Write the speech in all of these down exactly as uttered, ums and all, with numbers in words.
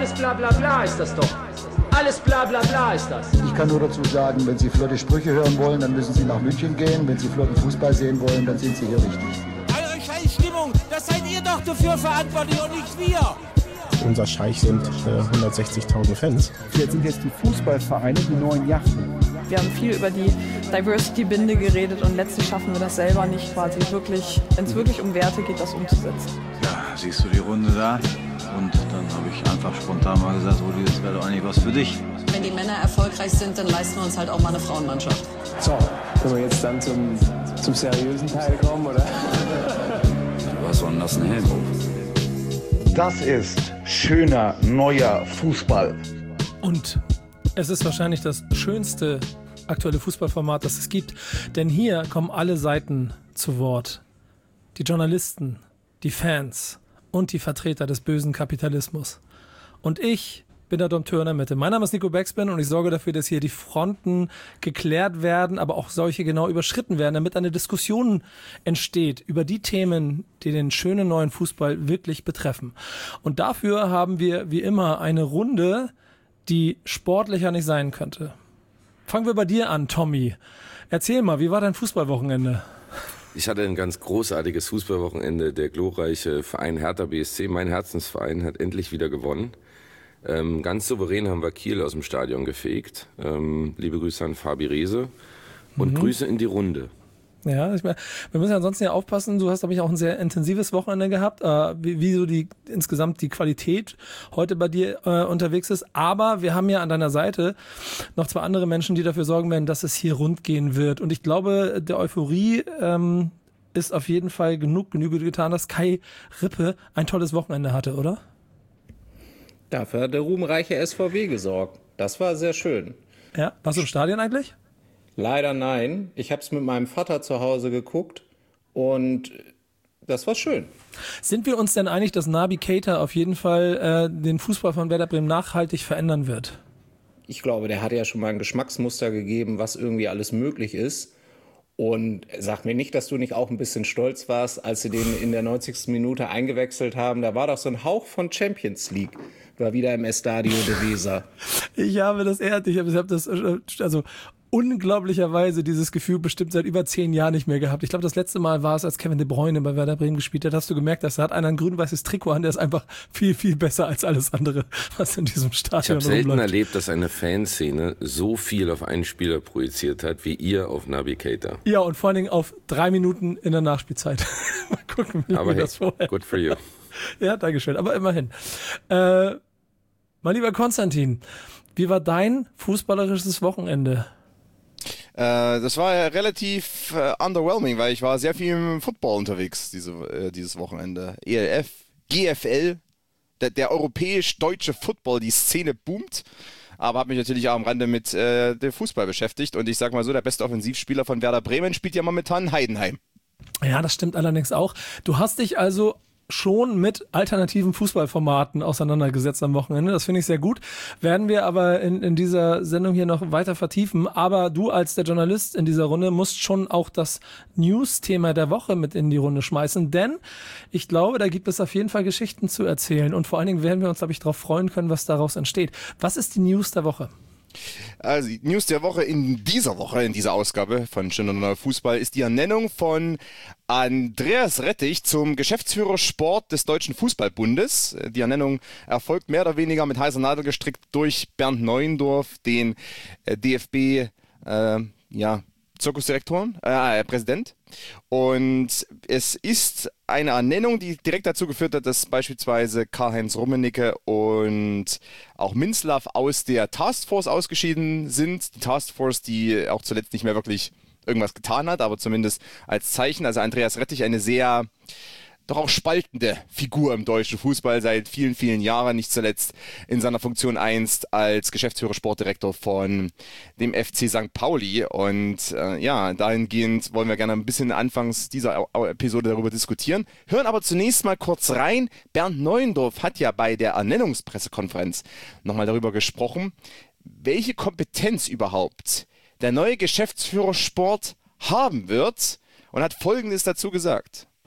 Alles bla bla bla ist das doch. Alles bla bla bla ist das. Ich kann nur dazu sagen, wenn Sie flotte Sprüche hören wollen, dann müssen Sie nach München gehen. Wenn Sie flotten Fußball sehen wollen, dann sind Sie hier richtig. Eure Scheißstimmung, das seid ihr doch dafür verantwortlich und nicht wir. Unser Scheich sind äh, hundertsechzigtausend Fans. Jetzt sind jetzt die Fußballvereine die neuen Yachten. Wir haben viel über die Diversity-Binde geredet und letztlich schaffen wir das selber nicht, quasi wirklich, wenn es wirklich um Werte geht, das umzusetzen. Ja, siehst du die Runde da? Und dann habe ich einfach spontan mal gesagt, Rudi, das wäre doch eigentlich was für dich. Wenn die Männer erfolgreich sind, dann leisten wir uns halt auch mal eine Frauenmannschaft. So, können wir jetzt dann zum, zum seriösen Teil kommen, oder? Was war denn das, ein Helm? Das ist schöner, neuer Fußball. Und es ist wahrscheinlich das schönste aktuelle Fußballformat, das es gibt. Denn hier kommen alle Seiten zu Wort. Die Journalisten, die Fans und die Vertreter des bösen Kapitalismus. Und ich bin der Dompteur in der Mitte. Mein Name ist Nico Backspin und ich sorge dafür, dass hier die Fronten geklärt werden, aber auch solche genau überschritten werden, damit eine Diskussion entsteht über die Themen, die den schönen neuen Fußball wirklich betreffen. Und dafür haben wir wie immer eine Runde, die sportlicher nicht sein könnte. Fangen wir bei dir an, Tommy. Erzähl mal, wie war dein Fußballwochenende? Ich hatte ein ganz großartiges Fußballwochenende. Der glorreiche Verein Hertha B S C, mein Herzensverein, hat endlich wieder gewonnen. Ähm, ganz souverän haben wir Kiel aus dem Stadion gefegt. Ähm, liebe Grüße an Fabi Rehse und mhm. Grüße in die Runde. Ja, ich meine, wir müssen ja ansonsten ja aufpassen. Du hast, glaube ich, auch ein sehr intensives Wochenende gehabt, äh, wie, wie so die insgesamt die Qualität heute bei dir äh, unterwegs ist. Aber wir haben ja an deiner Seite noch zwei andere Menschen, die dafür sorgen werden, dass es hier rund gehen wird. Und ich glaube, der Euphorie ähm, ist auf jeden Fall genug Genüge getan, dass Kai Rippe ein tolles Wochenende hatte, oder? Dafür hat der ruhmreiche S V W gesorgt. Das war sehr schön. Ja, warst du im Stadion eigentlich? Leider nein. Ich habe es mit meinem Vater zu Hause geguckt und das war schön. Sind wir uns denn einig, dass Naby Keita auf jeden Fall äh, den Fußball von Werder Bremen nachhaltig verändern wird? Ich glaube, der hat ja schon mal ein Geschmacksmuster gegeben, was irgendwie alles möglich ist. Und sag mir nicht, dass du nicht auch ein bisschen stolz warst, als sie den in der neunzigsten Minute eingewechselt haben. Da war doch so ein Hauch von Champions League. War wieder im Estadio de Weser. Ich habe das ehrlich, ich habe das, also unglaublicherweise dieses Gefühl bestimmt seit über zehn Jahren nicht mehr gehabt. Ich glaube, das letzte Mal war es, als Kevin De Bruyne bei Werder Bremen gespielt hat. Hast du gemerkt, dass da hat einer ein grün-weißes Trikot an, der ist einfach viel, viel besser als alles andere, was in diesem Stadion Ich habe selten rumläuft. erlebt, dass eine Fanszene so viel auf einen Spieler projiziert hat, wie ihr auf Naby Keita. Ja, und vor allen Dingen auf drei Minuten in der Nachspielzeit. Mal gucken, wie Aber hey, das vorher. good for you. Ja, dankeschön. Aber immerhin. Äh, mein lieber Konstantin, wie war dein fußballerisches Wochenende? Äh, das war ja relativ äh, underwhelming, weil ich war sehr viel im Football unterwegs diese, äh, dieses Wochenende. E L F, G F L, der, der europäisch-deutsche Football, die Szene boomt. Aber habe mich natürlich auch am Rande mit äh, dem Fußball beschäftigt. Und ich sag mal so, der beste Offensivspieler von Werder Bremen spielt ja momentan Heidenheim. Ja, das stimmt allerdings auch. Du hast dich also schon mit alternativen Fußballformaten auseinandergesetzt am Wochenende. Das finde ich sehr gut. Werden wir aber in, in dieser Sendung hier noch weiter vertiefen. Aber du als der Journalist in dieser Runde musst schon auch das News-Thema der Woche mit in die Runde schmeißen. Denn ich glaube, da gibt es auf jeden Fall Geschichten zu erzählen. Und vor allen Dingen werden wir uns, glaube ich, darauf freuen können, was daraus entsteht. Was ist die News der Woche? Also die News der Woche in dieser Woche, in dieser Ausgabe von Schöner Neuer Fußball ist die Ernennung von Andreas Rettich zum Geschäftsführer Sport des Deutschen Fußballbundes. Die Ernennung erfolgt mehr oder weniger mit heißer Nadel gestrickt durch Bernd Neuendorf, den D F B äh, ja, Zirkusdirektor, äh, Präsident. Und es ist eine Ernennung, die direkt dazu geführt hat, dass beispielsweise Karl-Heinz Rummenigge und auch Minzlaff aus der Taskforce ausgeschieden sind. Die Taskforce, die auch zuletzt nicht mehr wirklich irgendwas getan hat, aber zumindest als Zeichen. Also Andreas Rettich, eine sehr doch auch spaltende Figur im deutschen Fußball seit vielen, vielen Jahren, nicht zuletzt in seiner Funktion einst als Geschäftsführer Sportdirektor von dem F C Sankt Pauli. Und äh, ja, dahingehend wollen wir gerne ein bisschen anfangs dieser Episode darüber diskutieren. Hören aber zunächst mal kurz rein. Bernd Neuendorf hat ja bei der Ernennungspressekonferenz nochmal darüber gesprochen, welche Kompetenz überhaupt der neue Geschäftsführer Sport haben wird und hat Folgendes dazu gesagt.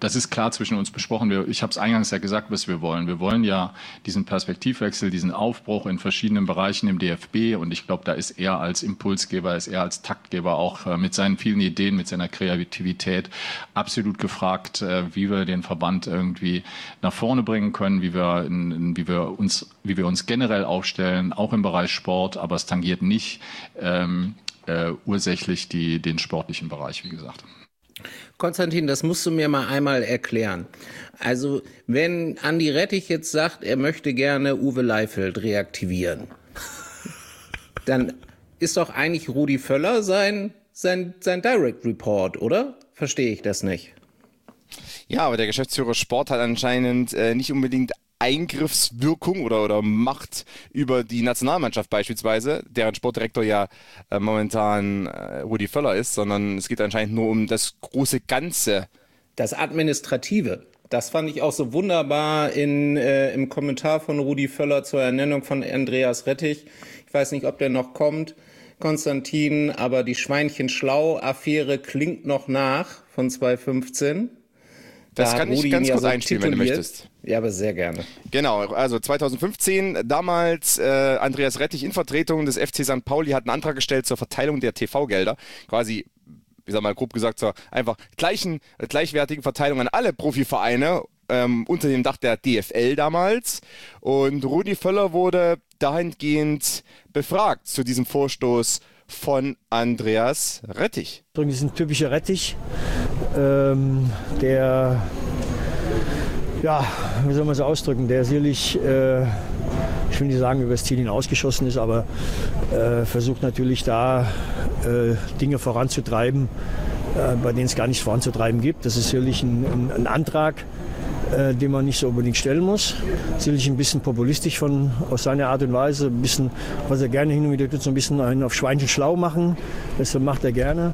Das ist klar zwischen uns besprochen. Wir, ich habe es eingangs ja gesagt, was wir wollen. Wir wollen ja diesen Perspektivwechsel, diesen Aufbruch in verschiedenen Bereichen im D F B. Und ich glaube, da ist er als Impulsgeber, ist er als Taktgeber auch äh, mit seinen vielen Ideen, mit seiner Kreativität absolut gefragt, äh, wie wir den Verband irgendwie nach vorne bringen können, wie wir, in, in, wie wir uns, wie wir uns generell aufstellen, auch im Bereich Sport. Aber es tangiert nicht ähm, äh, ursächlich die, den sportlichen Bereich, wie gesagt. Konstantin, das musst du mir mal einmal erklären. Also, wenn Andi Rettich jetzt sagt, er möchte gerne Uwe Leifeld reaktivieren, dann ist doch eigentlich Rudi Völler sein, sein, sein Direct Report, oder? Verstehe ich das nicht? Ja, aber der Geschäftsführer Sport hat anscheinend äh, nicht unbedingt Eingriffswirkung oder, oder Macht über die Nationalmannschaft beispielsweise, deren Sportdirektor ja äh, momentan äh, Rudi Völler ist, sondern es geht anscheinend nur um das große Ganze. Das Administrative. Das fand ich auch so wunderbar in, äh, im Kommentar von Rudi Völler zur Ernennung von Andreas Rettich. Ich weiß nicht, ob der noch kommt, Konstantin, aber die Schweinchen-Schlau-Affäre klingt noch nach von zweitausendfünfzehn. Das da kann ich ganz ja kurz so einspielen, wenn du möchtest. Ja, aber sehr gerne. Genau, also zweitausendfünfzehn, damals äh, Andreas Rettich in Vertretung des F C Sankt Pauli hat einen Antrag gestellt zur Verteilung der T V-Gelder. Quasi, wie sag mal, grob gesagt, zur einfach gleichen, gleichwertigen Verteilung an alle Profivereine ähm, unter dem Dach der D F L damals. Und Rudi Völler wurde dahingehend befragt zu diesem Vorstoß von Andreas Rettich. Das ist ein typischer Rettich, ähm, der, ja, wie soll man es ausdrücken, der sicherlich, äh, ich will nicht sagen, über das Ziel hinausgeschossen ist, aber äh, versucht natürlich da äh, Dinge voranzutreiben, äh, bei denen es gar nichts voranzutreiben gibt. Das ist sicherlich ein, ein, ein Antrag, äh, den man nicht so unbedingt stellen muss. Sicherlich ein bisschen populistisch von, aus seiner Art und Weise, ein bisschen, was er gerne hin und wieder tut, so ein bisschen einen auf Schweinchen schlau machen. Das macht er gerne.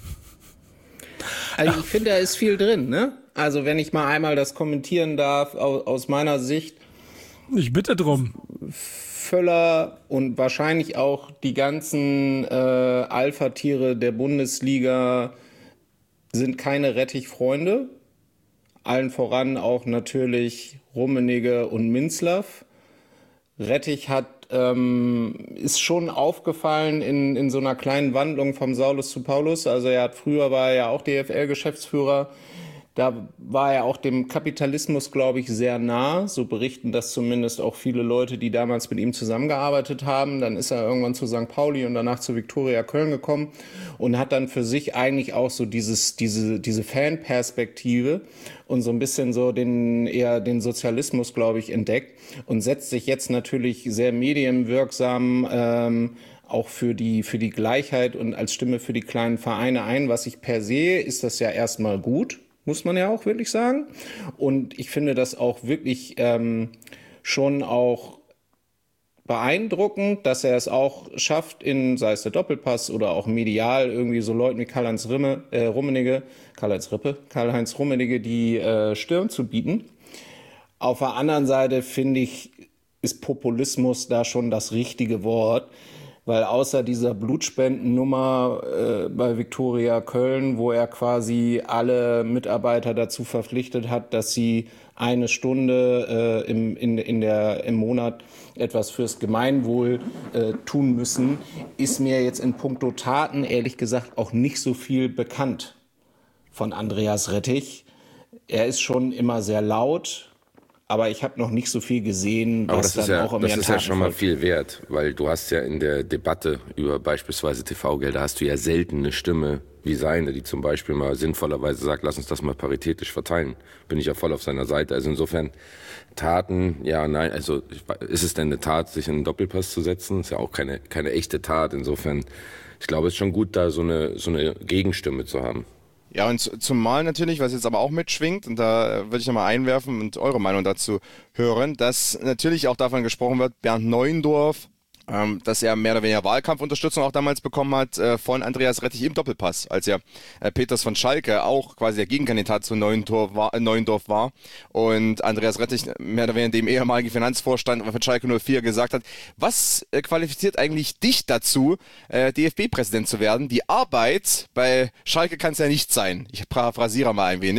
Also ich finde, da ist viel drin, ne? Also wenn ich mal einmal das kommentieren darf, aus, aus meiner Sicht. Ich bitte drum. Völler und wahrscheinlich auch die ganzen äh, Alpha-Tiere der Bundesliga sind keine Rettich-Freunde. Allen voran auch natürlich Rummenigge und Minzlaff. Rettich hat, ähm, ist schon aufgefallen in, in so einer kleinen Wandlung vom Saulus zu Paulus. Also er hat früher war er ja auch D F L-Geschäftsführer. Da war er auch dem Kapitalismus, glaube ich, sehr nah. So berichten das zumindest auch viele Leute, die damals mit ihm zusammengearbeitet haben. Dann ist er irgendwann zu Sankt Pauli und danach zu Viktoria Köln gekommen und hat dann für sich eigentlich auch so dieses, diese, diese Fanperspektive und so ein bisschen so den, eher den Sozialismus, glaube ich, entdeckt und setzt sich jetzt natürlich sehr medienwirksam, ähm, auch für die, für die Gleichheit und als Stimme für die kleinen Vereine ein. Was ich per se, ist das ja erstmal gut. Muss man ja auch wirklich sagen. Und ich finde das auch wirklich ähm, schon auch beeindruckend, dass er es auch schafft, in, sei es der Doppelpass oder auch medial, irgendwie so Leuten wie Karl-Heinz Rimme, äh, Rummenigge, Karl-Heinz Rippe, Karl-Heinz Rummenigge die äh, Stirn zu bieten. Auf der anderen Seite finde ich, ist Populismus da schon das richtige Wort. Weil außer dieser Blutspendennummer äh, bei Viktoria Köln, wo er quasi alle Mitarbeiter dazu verpflichtet hat, dass sie eine Stunde äh, im, in, in der, im Monat etwas fürs Gemeinwohl äh, tun müssen, ist mir jetzt in puncto Taten ehrlich gesagt auch nicht so viel bekannt von Andreas Rettich. Er ist schon immer sehr laut. Aber ich habe noch nicht so viel gesehen, was dann ja, auch im Das ist ja schon mal viel wert, weil du hast ja in der Debatte über beispielsweise T V-Gelder hast du ja selten eine Stimme wie seine, die zum Beispiel mal sinnvollerweise sagt, lass uns das mal paritätisch verteilen. Bin ich ja voll auf seiner Seite. Also insofern Taten, ja, nein, also ist es denn eine Tat, sich in einen Doppelpass zu setzen? Ist ja auch keine, keine echte Tat. Insofern, ich glaube, es ist schon gut, da so eine, so eine Gegenstimme zu haben. Ja, und zumal natürlich, was jetzt aber auch mitschwingt, und da würde ich nochmal einwerfen und eure Meinung dazu hören, dass natürlich auch davon gesprochen wird, Bernd Neuendorf, ähm, dass er mehr oder weniger Wahlkampfunterstützung auch damals bekommen hat äh, von Andreas Rettich im Doppelpass, als ja äh, Peters von Schalke auch quasi der Gegenkandidat zu Neuendorf war, äh, Neuendorf war und Andreas Rettich mehr oder weniger dem ehemaligen Finanzvorstand von Schalke null vier gesagt hat, was äh, qualifiziert eigentlich dich dazu, äh, D F B-Präsident zu werden? Die Arbeit bei Schalke kann es ja nicht sein. Ich paraphrasiere mal ein wenig.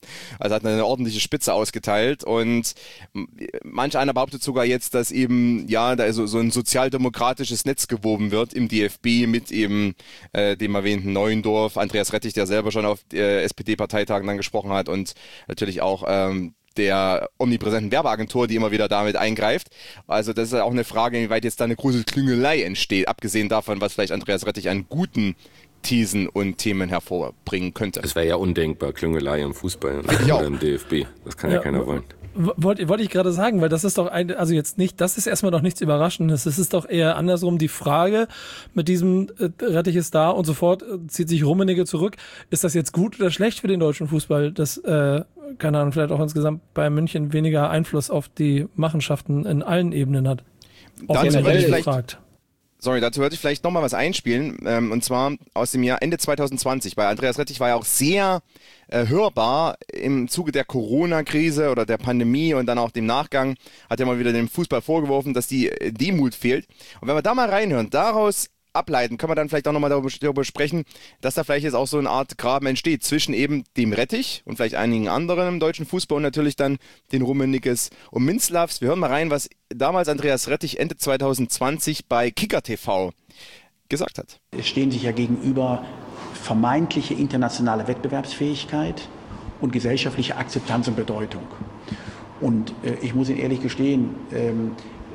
Also hat eine ordentliche Spitze ausgeteilt und manch einer behauptet sogar jetzt, dass eben ja da so, so ein sozialdemokratisches Netz gewoben wird im D F B mit eben äh, dem erwähnten Neuendorf, Andreas Rettich, der selber schon auf äh, S P D-Parteitagen dann gesprochen hat und natürlich auch ähm, der omnipräsenten Werbeagentur, die immer wieder damit eingreift. Also das ist auch eine Frage, inwieweit jetzt da eine große Klüngelei entsteht, abgesehen davon, was vielleicht Andreas Rettich an guten Thesen und Themen hervorbringen könnte. Es wäre ja undenkbar, Klüngelei im Fußball oder im D F B. Das kann ja, ja keiner wollen. Wollte wollt ich gerade sagen, weil das ist doch ein, also jetzt nicht, das ist erstmal doch nichts Überraschendes. Es ist doch eher andersrum die Frage mit diesem äh, Rettich ist da und sofort äh, zieht sich Rummenigge zurück. Ist das jetzt gut oder schlecht für den deutschen Fußball, dass, äh, keine Ahnung, vielleicht auch insgesamt bei München weniger Einfluss auf die Machenschaften in allen Ebenen hat? Auch Dazu wenn vielleicht, gefragt. Sorry, dazu würde ich vielleicht nochmal was einspielen, ähm, und zwar aus dem Jahr Ende zwanzig zwanzig. Bei Andreas Rettich war ja auch sehr äh, hörbar im Zuge der Corona-Krise oder der Pandemie und dann auch dem Nachgang, hat er mal wieder dem Fußball vorgeworfen, dass die äh, Demut fehlt. Und wenn wir da mal reinhören, daraus ableiten, können wir dann vielleicht auch nochmal darüber, darüber sprechen, dass da vielleicht jetzt auch so eine Art Graben entsteht zwischen eben dem Rettich und vielleicht einigen anderen im deutschen Fußball und natürlich dann den Rummenigges und Minzlaffs. Wir hören mal rein, was damals Andreas Rettich Ende zwanzig zwanzig bei Kicker T V gesagt hat. Es stehen sich ja gegenüber vermeintliche internationale Wettbewerbsfähigkeit und gesellschaftliche Akzeptanz und Bedeutung. Und äh, ich muss Ihnen ehrlich gestehen, ähm,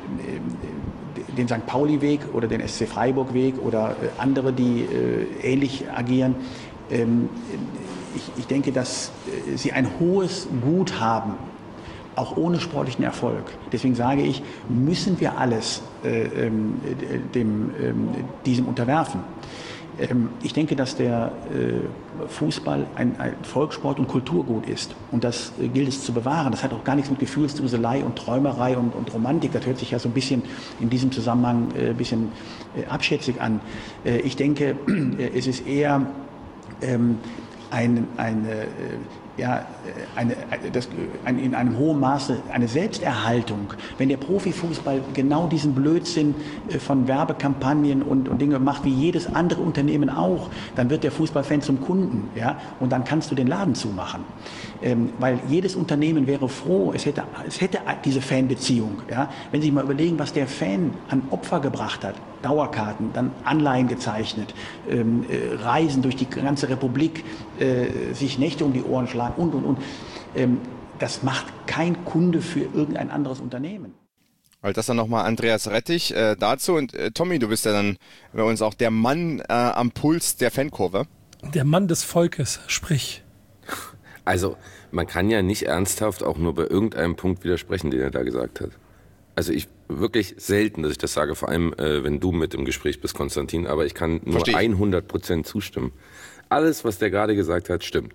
äh, den Sankt Pauli-Weg oder den S C Freiburg-Weg oder äh, andere, die äh, ähnlich agieren, ähm, ich, ich denke, dass äh, sie ein hohes Gut haben, auch ohne sportlichen Erfolg. Deswegen sage ich, müssen wir alles äh, ähm, dem, ähm, diesem unterwerfen. Ähm, ich denke, dass der äh, Fußball ein, ein Volkssport und Kulturgut ist. Und das äh, gilt es zu bewahren. Das hat auch gar nichts mit Gefühlsduselei und Träumerei und, und Romantik. Das hört sich ja so ein bisschen in diesem Zusammenhang äh, ein bisschen äh, abschätzig an. Äh, ich denke, äh, es ist eher ähm, ein, eine äh, ja, eine, das, ein, in einem hohen Maße eine Selbsterhaltung. Wenn der Profifußball genau diesen Blödsinn von Werbekampagnen und, und Dinge macht, wie jedes andere Unternehmen auch, dann wird der Fußballfan zum Kunden, ja, und dann kannst du den Laden zumachen. Ähm, weil jedes Unternehmen wäre froh, es hätte, es hätte diese Fanbeziehung. Ja. Wenn Sie sich mal überlegen, was der Fan an Opfer gebracht hat, Dauerkarten, dann Anleihen gezeichnet, ähm, äh, Reisen durch die ganze Republik, äh, sich Nächte um die Ohren schlagen und, und, und. Ähm, das macht kein Kunde für irgendein anderes Unternehmen. Also das dann nochmal Andreas Rettich äh, dazu. Und äh, Tommy, du bist ja dann bei uns auch der Mann äh, am Puls der Fankurve. Der Mann des Volkes, sprich. Also man kann ja nicht ernsthaft auch nur bei irgendeinem Punkt widersprechen, den er da gesagt hat. Also ich wirklich selten, dass ich das sage, vor allem äh, wenn du mit im Gespräch bist, Konstantin, aber ich kann nur hundert Prozent zustimmen. Alles, was der gerade gesagt hat, stimmt.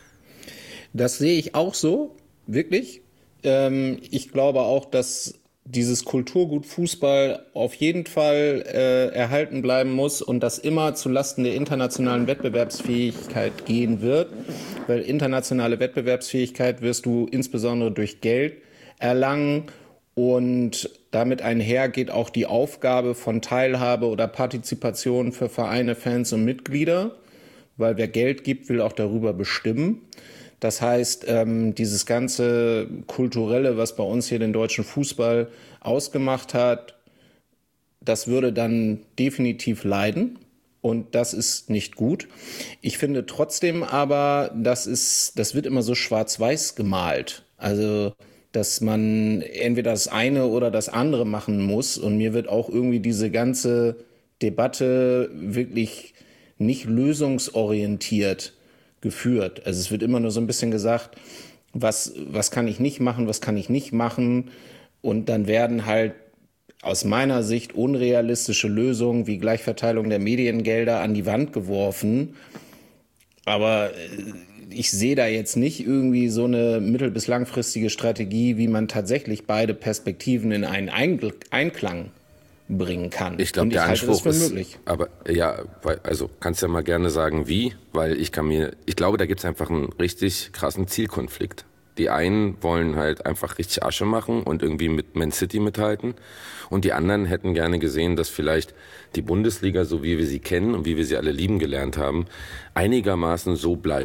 Das sehe ich auch so, wirklich. Ähm, ich glaube auch, dass dieses Kulturgut Fußball auf jeden Fall äh, erhalten bleiben muss und das immer zulasten der internationalen Wettbewerbsfähigkeit gehen wird, weil internationale Wettbewerbsfähigkeit wirst du insbesondere durch Geld erlangen. Und damit einher geht auch die Aufgabe von Teilhabe oder Partizipation für Vereine, Fans und Mitglieder, weil wer Geld gibt, will auch darüber bestimmen. Das heißt, ähm, dieses ganze Kulturelle, was bei uns hier den deutschen Fußball ausgemacht hat, das würde dann definitiv leiden. Und das ist nicht gut. Ich finde trotzdem aber, das ist, das wird immer so schwarz-weiß gemalt. Also dass man entweder das eine oder das andere machen muss. Und mir wird auch irgendwie diese ganze Debatte wirklich nicht lösungsorientiert geführt. Also es wird immer nur so ein bisschen gesagt, was, was kann ich nicht machen, was kann ich nicht machen. Und dann werden halt aus meiner Sicht unrealistische Lösungen wie Gleichverteilung der Mediengelder an die Wand geworfen. Aber ich sehe da jetzt nicht irgendwie so eine mittel- bis langfristige Strategie, wie man tatsächlich beide Perspektiven in einen Einklang bringen kann. Ich glaube, der Anspruch ist, möglich. Aber ja, also kannst ja mal gerne sagen, wie, weil ich kann mir, ich glaube, da gibt es einfach einen richtig krassen Zielkonflikt. Die einen wollen halt einfach richtig Asche machen und irgendwie mit Man City mithalten. Und die anderen hätten gerne gesehen, dass vielleicht die Bundesliga, so wie wir sie kennen und wie wir sie alle lieben gelernt haben, einigermaßen so bleibt.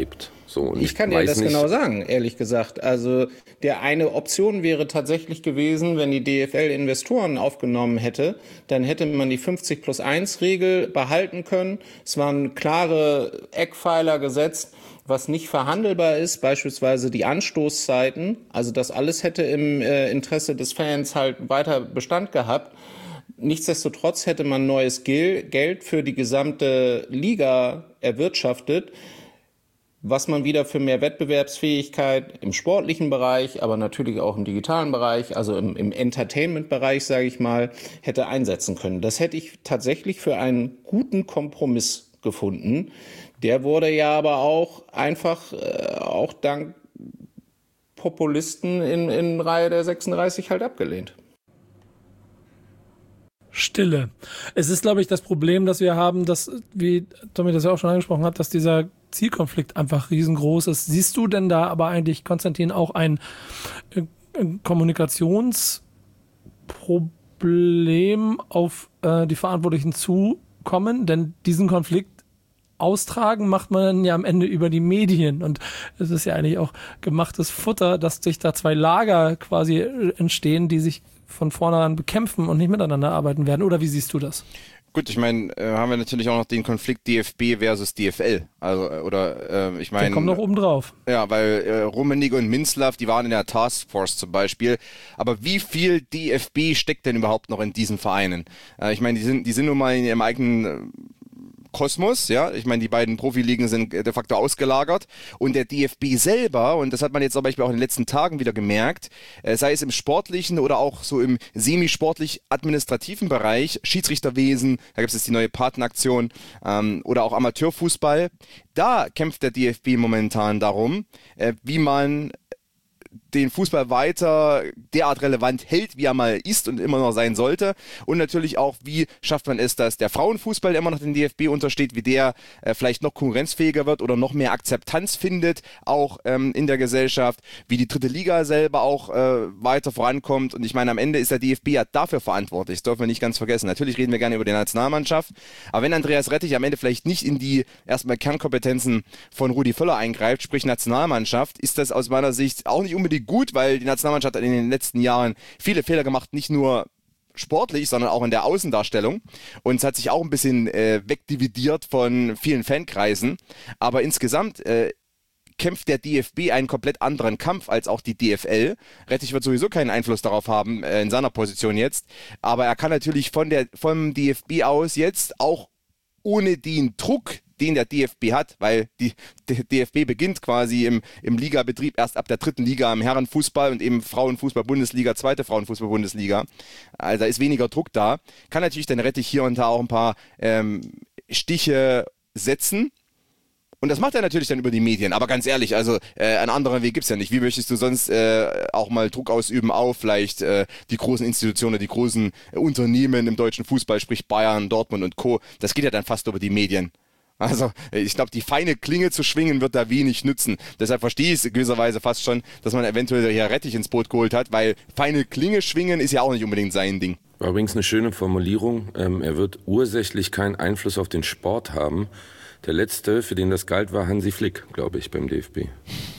So, und ich kann dir das nicht genau sagen, ehrlich gesagt. Also der eine Option wäre tatsächlich gewesen, wenn die D F L Investoren aufgenommen hätte, dann hätte man die fünfzig plus eins Regel behalten können. Es waren klare Eckpfeiler gesetzt, was nicht verhandelbar ist, beispielsweise die Anstoßzeiten. Also das alles hätte im äh, Interesse des Fans halt weiter Bestand gehabt. Nichtsdestotrotz hätte man neues Geld für die gesamte Liga erwirtschaftet, was man wieder für mehr Wettbewerbsfähigkeit im sportlichen Bereich, aber natürlich auch im digitalen Bereich, also im, im Entertainment-Bereich, sage ich mal, hätte einsetzen können. Das hätte ich tatsächlich für einen guten Kompromiss gefunden. Der wurde ja aber auch einfach, äh, auch dank Populisten in, in Reihe der sechsunddreißig halt abgelehnt. Stille. Es ist, glaube ich, das Problem, das wir haben, dass, wie Tommy das ja auch schon angesprochen hat, dass dieser Zielkonflikt einfach riesengroß ist. Siehst du denn da aber eigentlich, Konstantin, auch ein äh, Kommunikationsproblem auf äh, die Verantwortlichen zukommen? Denn diesen Konflikt austragen macht man dann ja am Ende über die Medien. Und es ist ja eigentlich auch gemachtes Futter, dass sich da zwei Lager quasi entstehen, die sich von vornherein bekämpfen und nicht miteinander arbeiten werden. Oder wie siehst du das? Gut, ich meine, äh, haben wir natürlich auch noch den Konflikt D F B versus D F L. Also, oder, äh, ich meine. Der kommt noch oben drauf. Ja, weil äh, Rummenigge und Minzlaff, die waren in der Taskforce zum Beispiel. Aber wie viel D F B steckt denn überhaupt noch in diesen Vereinen? Äh, ich meine, die sind, die sind nun mal in ihrem eigenen äh, Kosmos, ja, ich meine, die beiden Profiligen sind de facto ausgelagert und der D F B selber, und das hat man jetzt zum Beispiel auch in den letzten Tagen wieder gemerkt, äh, sei es im sportlichen oder auch so im semisportlich-administrativen Bereich, Schiedsrichterwesen, da gibt es jetzt die neue Patenaktion, ähm, oder auch Amateurfußball, da kämpft der D F B momentan darum, äh, wie man den Fußball weiter derart relevant hält, wie er mal ist und immer noch sein sollte. Und natürlich auch, wie schafft man es, dass der Frauenfußball, der immer noch den D F B untersteht, wie der äh, vielleicht noch konkurrenzfähiger wird oder noch mehr Akzeptanz findet, auch ähm, in der Gesellschaft, wie die dritte Liga selber auch äh, weiter vorankommt. Und ich meine, am Ende ist der D F B ja dafür verantwortlich. Das dürfen wir nicht ganz vergessen. Natürlich reden wir gerne über die Nationalmannschaft, aber wenn Andreas Rettich am Ende vielleicht nicht in die erstmal Kernkompetenzen von Rudi Völler eingreift, sprich Nationalmannschaft, ist das aus meiner Sicht auch nicht unbedingt gut, weil die Nationalmannschaft hat in den letzten Jahren viele Fehler gemacht, nicht nur sportlich, sondern auch in der Außendarstellung. Und es hat sich auch ein bisschen äh, wegdividiert von vielen Fankreisen. Aber insgesamt äh, kämpft der D F B einen komplett anderen Kampf als auch die D F L. Rettich wird sowieso keinen Einfluss darauf haben äh, in seiner Position jetzt. Aber er kann natürlich von der, vom D F B aus jetzt auch ohne den Druck, den der D F B hat, weil die, der D F B beginnt quasi im, im Ligabetrieb erst ab der dritten Liga im Herrenfußball und eben Frauenfußball-Bundesliga, zweite Frauenfußball-Bundesliga. Also da ist weniger Druck da. Kann natürlich dann Rettich hier und da auch ein paar ähm, Stiche setzen. Und das macht er natürlich dann über die Medien. Aber ganz ehrlich, also äh, einen anderen Weg gibt's ja nicht. Wie möchtest du sonst äh, auch mal Druck ausüben auf vielleicht äh, die großen Institutionen, die großen äh, Unternehmen im deutschen Fußball, sprich Bayern, Dortmund und Co. Das geht ja dann fast über die Medien. Also ich glaube, die feine Klinge zu schwingen wird da wenig nützen. Deshalb verstehe ich es gewisserweise fast schon, dass man eventuell hier Rettich ins Boot geholt hat, weil feine Klinge schwingen ist ja auch nicht unbedingt sein Ding. War übrigens eine schöne Formulierung. Ähm, er wird ursächlich keinen Einfluss auf den Sport haben. Der letzte, für den das galt, war Hansi Flick, glaube ich, beim D F B.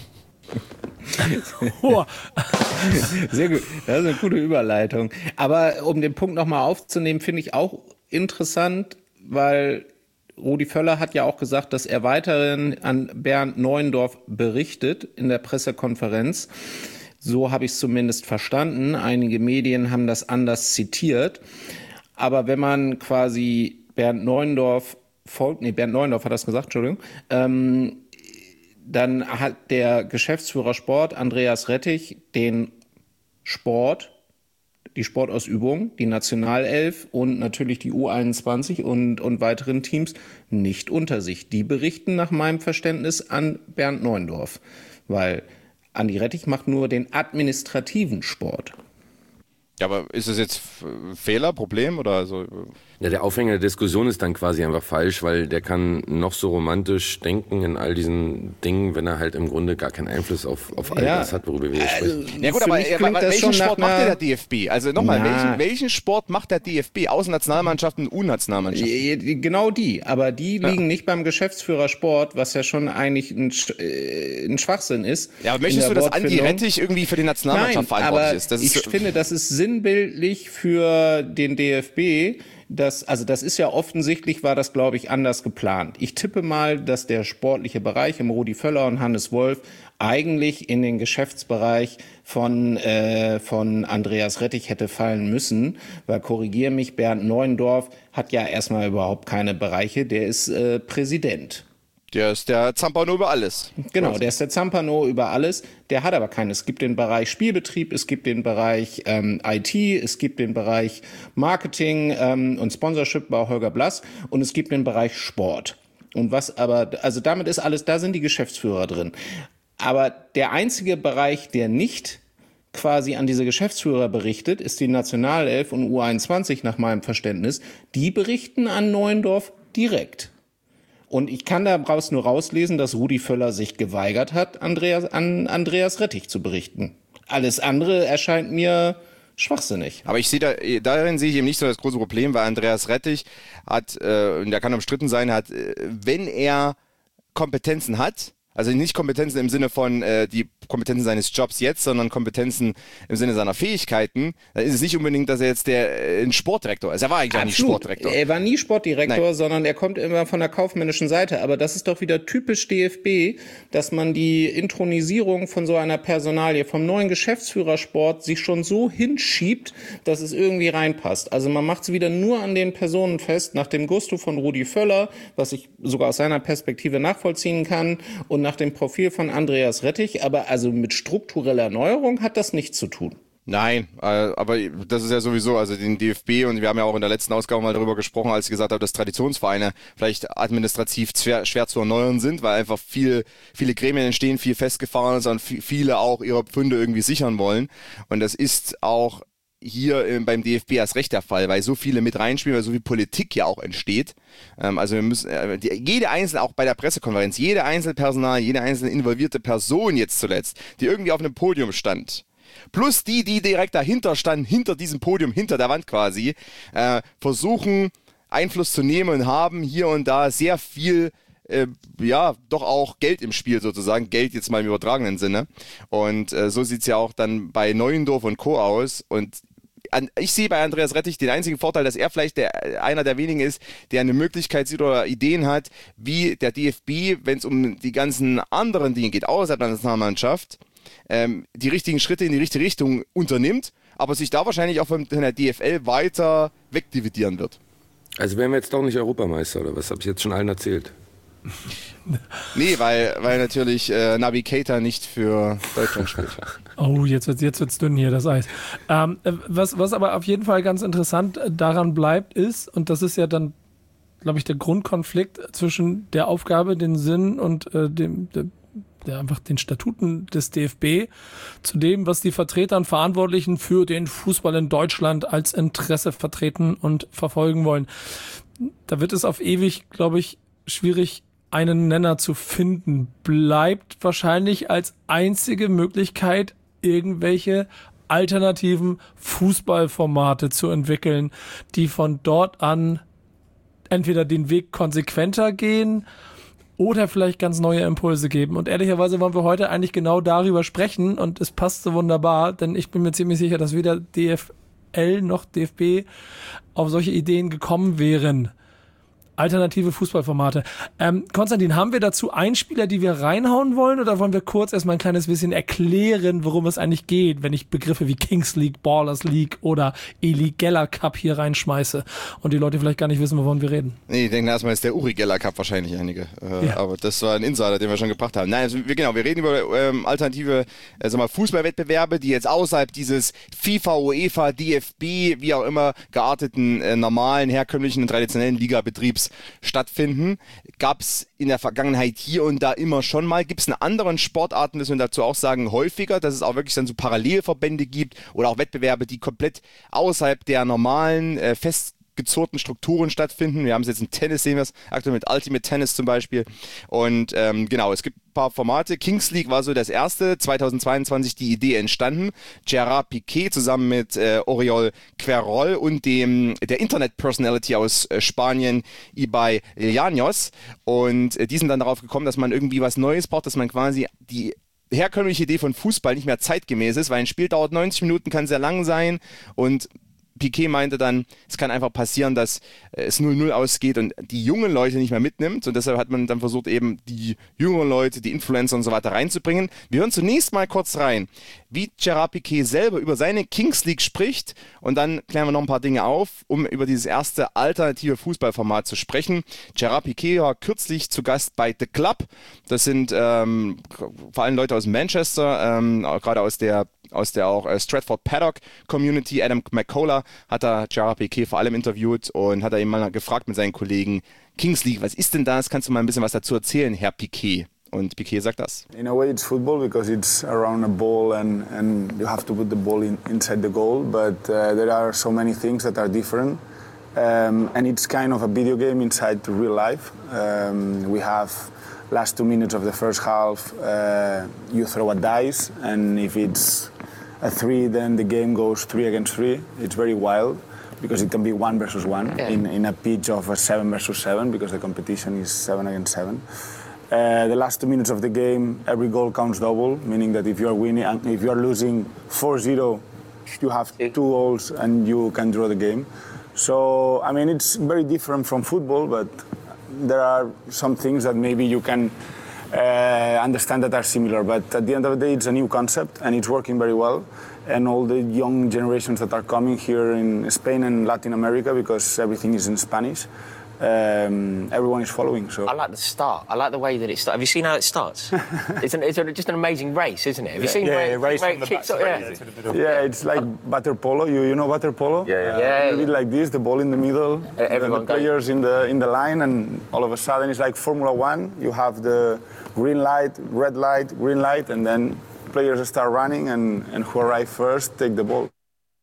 Sehr gut, das ist eine gute Überleitung. Aber um den Punkt nochmal aufzunehmen, finde ich auch interessant, weil Rudi Völler hat ja auch gesagt, dass er weiterhin an Bernd Neuendorf berichtet in der Pressekonferenz. So habe ich es zumindest verstanden. Einige Medien haben das anders zitiert. Aber wenn man quasi Bernd Neuendorf folgt, nee, Bernd Neuendorf hat das gesagt, Entschuldigung, ähm, dann hat der Geschäftsführer Sport, Andreas Rettich, den Sport, die Sportausübung, die Nationalelf und natürlich die U einundzwanzig und, und weiteren Teams nicht unter sich. Die berichten nach meinem Verständnis an Bernd Neuendorf, weil Andi Rettich macht nur den administrativen Sport. Ja, aber ist es jetzt Fehler, Problem oder also? Ja, der Aufhänger der Diskussion ist dann quasi einfach falsch, weil der kann noch so romantisch denken in all diesen Dingen, wenn er halt im Grunde gar keinen Einfluss auf, auf all Ja. das hat, worüber wir hier sprechen. Ja gut, aber mich aber klingt das welchen schon Sport nach macht einer- der D F B? Also nochmal, Na. welchen, welchen Sport macht der D F B außer Nationalmannschaften und U-Nationalmannschaften? Genau die, aber die liegen nicht beim Geschäftsführer Sport, was ja schon eigentlich ein, Sch- äh, ein Schwachsinn ist. Ja, aber in möchtest der du, dass Andi Wortfindung. Rettich irgendwie für die Nationalmannschaft Nein, verantwortlich aber ist? Das ich ist so- finde, das ist sinnbildlich für den D F B. Das, also das ist ja offensichtlich, war das, glaube ich, anders geplant. Ich tippe mal, dass der sportliche Bereich im Rudi Völler und Hannes Wolf eigentlich in den Geschäftsbereich von, äh, von Andreas Rettich hätte fallen müssen, weil, korrigier mich, Bernd Neuendorf hat ja erstmal überhaupt keine Bereiche, der ist äh, Präsident. Der ist der Zampano über alles. Genau, der ist der Zampano über alles. Der hat aber keinen. Es gibt den Bereich Spielbetrieb, es gibt den Bereich ähm, I T, es gibt den Bereich Marketing ähm, und Sponsorship bei Holger Blass und es gibt den Bereich Sport. Und was aber, also damit ist alles, da sind die Geschäftsführer drin. Aber der einzige Bereich, der nicht quasi an diese Geschäftsführer berichtet, ist die Nationalelf und U einundzwanzig nach meinem Verständnis. Die berichten an Neuendorf direkt. Und ich kann daraus nur rauslesen, dass Rudi Völler sich geweigert hat, Andreas, an Andreas Rettich zu berichten. Alles andere erscheint mir schwachsinnig. Aber ich sehe da, darin sehe ich eben nicht so das große Problem, weil Andreas Rettich hat, äh, und der kann umstritten sein, hat, äh, wenn er Kompetenzen hat, also nicht Kompetenzen im Sinne von äh, die Kompetenzen seines Jobs jetzt, sondern Kompetenzen im Sinne seiner Fähigkeiten, dann ist es nicht unbedingt, dass er jetzt der äh, ein Sportdirektor ist. Er war eigentlich auch nicht Sportdirektor. Er war nie Sportdirektor, Nein. sondern er kommt immer von der kaufmännischen Seite. Aber das ist doch wieder typisch D F B, dass man die Intronisierung von so einer Personalie vom neuen Geschäftsführer Sport sich schon so hinschiebt, dass es irgendwie reinpasst. Also man macht es wieder nur an den Personen fest, nach dem Gusto von Rudi Völler, was ich sogar aus seiner Perspektive nachvollziehen kann, und nach dem Profil von Andreas Rettich. Aber also mit struktureller Erneuerung hat das nichts zu tun. Nein, äh, aber das ist ja sowieso, also den D F B, und wir haben ja auch in der letzten Ausgabe mal darüber gesprochen, als ich gesagt habe, dass Traditionsvereine vielleicht administrativ schwer, schwer zu erneuern sind, weil einfach viel, viele Gremien entstehen, viel festgefahren ist und viele auch ihre Pfünde irgendwie sichern wollen. Und das ist auch hier äh, beim D F B erst recht der Fall, weil so viele mit reinspielen, weil so viel Politik ja auch entsteht. Ähm, also wir müssen, äh, die, jede einzelne, auch bei der Pressekonferenz, jede einzelne Personal, jede einzelne involvierte Person jetzt zuletzt, die irgendwie auf einem Podium stand, plus die, die direkt dahinter standen, hinter diesem Podium, hinter der Wand quasi, äh, versuchen Einfluss zu nehmen und haben hier und da sehr viel Äh, ja, doch auch Geld im Spiel sozusagen, Geld jetzt mal im übertragenen Sinne. Und äh, so sieht's ja auch dann bei Neuendorf und Co. aus. Und an, ich sehe bei Andreas Rettich den einzigen Vorteil, dass er vielleicht der, einer der wenigen ist, der eine Möglichkeit sieht oder Ideen hat, wie der D F B, wenn es um die ganzen anderen Dinge geht, außerhalb der Nationalmannschaft, ähm, die richtigen Schritte in die richtige Richtung unternimmt, aber sich da wahrscheinlich auch von der D F L weiter wegdividieren wird. Also wären wir jetzt doch nicht Europameister, oder was? Habe ich jetzt schon allen erzählt? Nee, weil, weil natürlich äh, Naby Keita nicht für Deutschland spielt. Oh, jetzt wird's, jetzt wird's dünn hier, das Eis. Ähm, was, was aber auf jeden Fall ganz interessant daran bleibt, ist, und das ist ja dann, glaube ich, der Grundkonflikt zwischen der Aufgabe, den Sinn und äh, dem, der, der einfach den Statuten des D F B zu dem, was die Vertreter und Verantwortlichen für den Fußball in Deutschland als Interesse vertreten und verfolgen wollen. Da wird es auf ewig, glaube ich, schwierig, einen Nenner zu finden. Bleibt wahrscheinlich als einzige Möglichkeit, irgendwelche alternativen Fußballformate zu entwickeln, die von dort an entweder den Weg konsequenter gehen oder vielleicht ganz neue Impulse geben. Und ehrlicherweise wollen wir heute eigentlich genau darüber sprechen, und es passt so wunderbar, denn ich bin mir ziemlich sicher, dass weder D F L noch D F B auf solche Ideen gekommen wären. Alternative Fußballformate. Ähm, Konstantin, haben wir dazu Einspieler, die wir reinhauen wollen, oder wollen wir kurz erstmal ein kleines bisschen erklären, worum es eigentlich geht, wenn ich Begriffe wie Kings League, Ballers League oder Eli Geller Cup hier reinschmeiße und die Leute vielleicht gar nicht wissen, wovon wir reden? Nee, ich denke erstmal ist der Uri Geller Cup wahrscheinlich einige. Äh, ja. Aber das war ein Insider, den wir schon gebracht haben. Nein, also wir, genau, wir reden über ähm, alternative äh, sag mal, Fußballwettbewerbe, die jetzt außerhalb dieses FIFA, UEFA, D F B, wie auch immer gearteten, äh, normalen, herkömmlichen und traditionellen Ligabetriebs Format stattfinden. Gab es in der Vergangenheit hier und da immer schon mal. Gibt es in anderen Sportarten, das wir dazu auch sagen, häufiger, dass es auch wirklich dann so Parallelverbände gibt oder auch Wettbewerbe, die komplett außerhalb der normalen, äh, fest gezurrten Strukturen stattfinden. Wir haben es jetzt im Tennis, sehen wir es aktuell mit Ultimate Tennis zum Beispiel. Und ähm, genau, es gibt ein paar Formate. Kings League war so das erste, zweitausendzweiundzwanzig die Idee entstanden. Gerard Piqué zusammen mit äh, Oriol Querol und dem der Internet-Personality aus äh, Spanien, Ibai Llanos. Und äh, die sind dann darauf gekommen, dass man irgendwie was Neues braucht, dass man quasi die herkömmliche Idee von Fußball nicht mehr zeitgemäß ist, weil ein Spiel dauert neunzig Minuten, kann sehr lang sein und Piqué meinte dann, es kann einfach passieren, dass es null null ausgeht und die jungen Leute nicht mehr mitnimmt und deshalb hat man dann versucht, eben die jüngeren Leute, die Influencer und so weiter reinzubringen. Wir hören zunächst mal kurz rein, wie Gerard Piqué selber über seine Kings League spricht und dann klären wir noch ein paar Dinge auf, um über dieses erste alternative Fußballformat zu sprechen. Gerard Piqué war kürzlich zu Gast bei The Club. Das sind ähm, vor allem Leute aus Manchester, ähm, gerade aus der aus der auch äh, Stratford Paddock Community. Adam McCullough hat da Gerard Piqué vor allem interviewt und hat er ihn mal gefragt mit seinen Kollegen, Kings League, was ist denn das? Kannst du mal ein bisschen was dazu erzählen, Herr Piqué? Und Piqué sagt das. In a way it's football because it's around a ball and, and you have to put the ball in, inside the goal, but uh, there are so many things that are different. Um, and it's kind of a video game inside real life. Um, we have last two minutes of the first half, uh, you throw a dice, and if it's a three, then the game goes three against three. It's very wild because it can be one versus one yeah. in, in a pitch of a seven versus seven because the competition is seven against seven. Uh, the last two minutes of the game, every goal counts double, meaning that if you are winning, if you are losing four zero, you have two goals and you can draw the game. So, I mean, it's very different from football, but there are some things that maybe you can uh, understand that are similar. But at the end of the day, it's a new concept and it's working very well. And all the young generations that are coming here in Spain and Latin America, because everything is in Spanish, um, everyone is following. So I like the start. I like the way that it starts. Have you seen how it starts? it's, an, it's a, just an amazing race, isn't it? Have you yeah, seen yeah, where, yeah, race where from it the kicks back up? Yeah. yeah, it's like water polo. You you know water polo? Yeah, yeah. Uh, yeah, a bit yeah. like this, the ball in the middle, Uh, everyone the players in the in the line, and all of a sudden it's like Formula One. You have the green light, red light, green light, and then players start running, and, and who arrive first take the ball.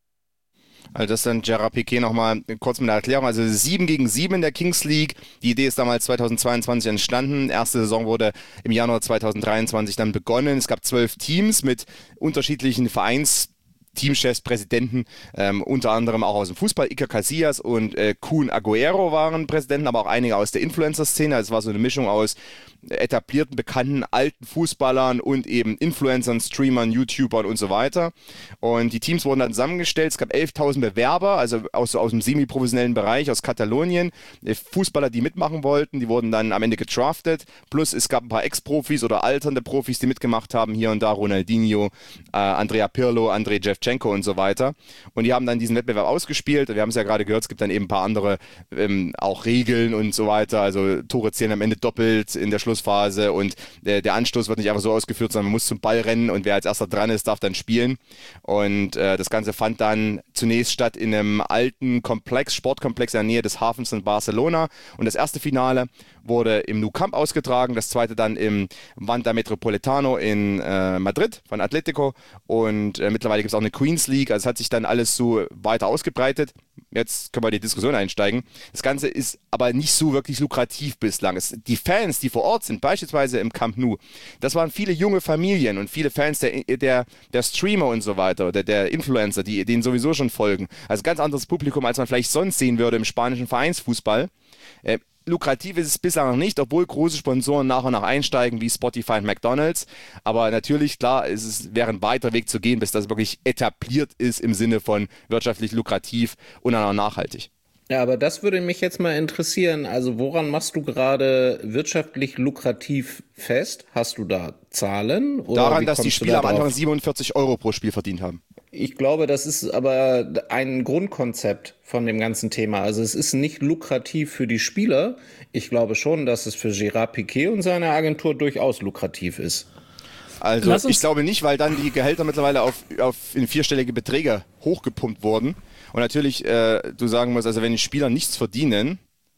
Also das ist dann Gerard Piqué nochmal kurz mit der Erklärung. Also sieben gegen sieben in der Kings League. Die Idee ist damals zweitausendzweiundzwanzig entstanden. Erste Saison wurde im Januar zweitausenddreiundzwanzig dann begonnen. Es gab zwölf Teams mit unterschiedlichen Vereins Teamchefs, Präsidenten, ähm, unter anderem auch aus dem Fußball. Iker Casillas und äh, Kun Agüero waren Präsidenten, aber auch einige aus der Influencer-Szene. Also es war so eine Mischung aus etablierten, bekannten, alten Fußballern und eben Influencern, Streamern, YouTubern und so weiter. Und die Teams wurden dann zusammengestellt. Es gab elftausend Bewerber, also aus, aus dem semi-professionellen Bereich, aus Katalonien. Fußballer, die mitmachen wollten, die wurden dann am Ende gedraftet. Plus es gab ein paar Ex-Profis oder alternde Profis, die mitgemacht haben. Hier und da Ronaldinho, äh, Andrea Pirlo, Andrei Shevchenko und so weiter. Und die haben dann diesen Wettbewerb ausgespielt. Wir haben es ja gerade gehört, es gibt dann eben ein paar andere ähm, auch Regeln und so weiter. Also Tore zählen am Ende doppelt in der Schlussphase und der, der Anstoß wird nicht einfach so ausgeführt, sondern man muss zum Ball rennen und wer als erster dran ist, darf dann spielen. Und äh, das Ganze fand dann zunächst statt in einem alten Komplex, Sportkomplex in der Nähe des Hafens in Barcelona. Und das erste Finale wurde im Nou Camp ausgetragen, das zweite dann im Wanda Metropolitano in äh, Madrid von Atletico. Und äh, mittlerweile gibt es auch eine Queens League, also es hat sich dann alles so weiter ausgebreitet. Jetzt können wir in die Diskussion einsteigen. Das Ganze ist aber nicht so wirklich lukrativ bislang. Es, die Fans, die vor Ort sind, beispielsweise im Camp Nou, das waren viele junge Familien und viele Fans der, der, der Streamer und so weiter, oder der Influencer, die denen sowieso schon folgen. Also ganz anderes Publikum, als man vielleicht sonst sehen würde im spanischen Vereinsfußball. Äh, Lukrativ ist es bislang noch nicht, obwohl große Sponsoren nach und nach einsteigen, wie Spotify und McDonald's. Aber natürlich, klar, es ist, wäre ein weiter Weg zu gehen, bis das wirklich etabliert ist im Sinne von wirtschaftlich lukrativ und dann auch nachhaltig. Ja, aber das würde mich jetzt mal interessieren. Also woran machst du gerade wirtschaftlich lukrativ fest? Hast du da Zahlen? Oder daran, dass die Spieler da am Anfang siebenundvierzig Euro pro Spiel verdient haben. Ich glaube, das ist aber ein Grundkonzept von dem ganzen Thema. Also es ist nicht lukrativ für die Spieler. Ich glaube schon, dass es für Gerard Piqué und seine Agentur durchaus lukrativ ist. Also ich glaube nicht, weil dann die Gehälter mittlerweile auf, auf in vierstellige Beträge hochgepumpt wurden. Und natürlich, äh, du sagen musst, also wenn die Spieler nichts verdienen,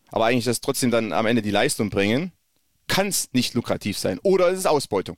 aber eigentlich das trotzdem dann am Ende die Leistung bringen, kann es nicht lukrativ sein. Oder ist es Ausbeutung?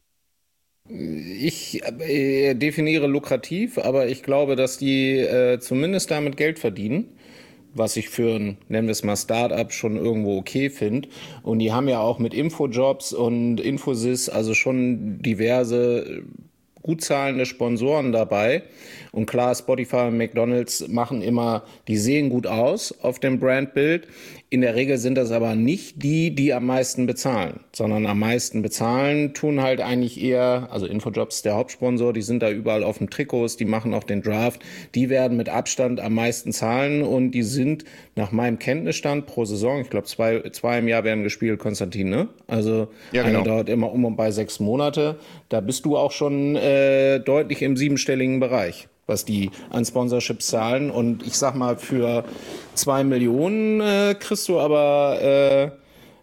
Ich äh, definiere lukrativ, aber ich glaube, dass die äh, zumindest damit Geld verdienen, was ich für ein, nennen wir es mal Start-up, schon irgendwo okay finde. Und die haben ja auch mit Infojobs und Infosys also schon diverse gut zahlende Sponsoren dabei. Und klar, Spotify und McDonald's machen immer, die sehen gut aus auf dem Brandbild. In der Regel sind das aber nicht die, die am meisten bezahlen, sondern am meisten bezahlen tun halt eigentlich eher, also Infojobs ist der Hauptsponsor, die sind da überall auf den Trikots, die machen auch den Draft, die werden mit Abstand am meisten zahlen und die sind nach meinem Kenntnisstand pro Saison, ich glaube zwei, zwei im Jahr werden gespielt, Konstantin, ne? Also ja, genau. Eine dauert immer um und bei sechs Monate, da bist du auch schon äh, deutlich im siebenstelligen Bereich, was die an Sponsorships zahlen. Und ich sag mal, für zwei Millionen äh, kriegst du aber,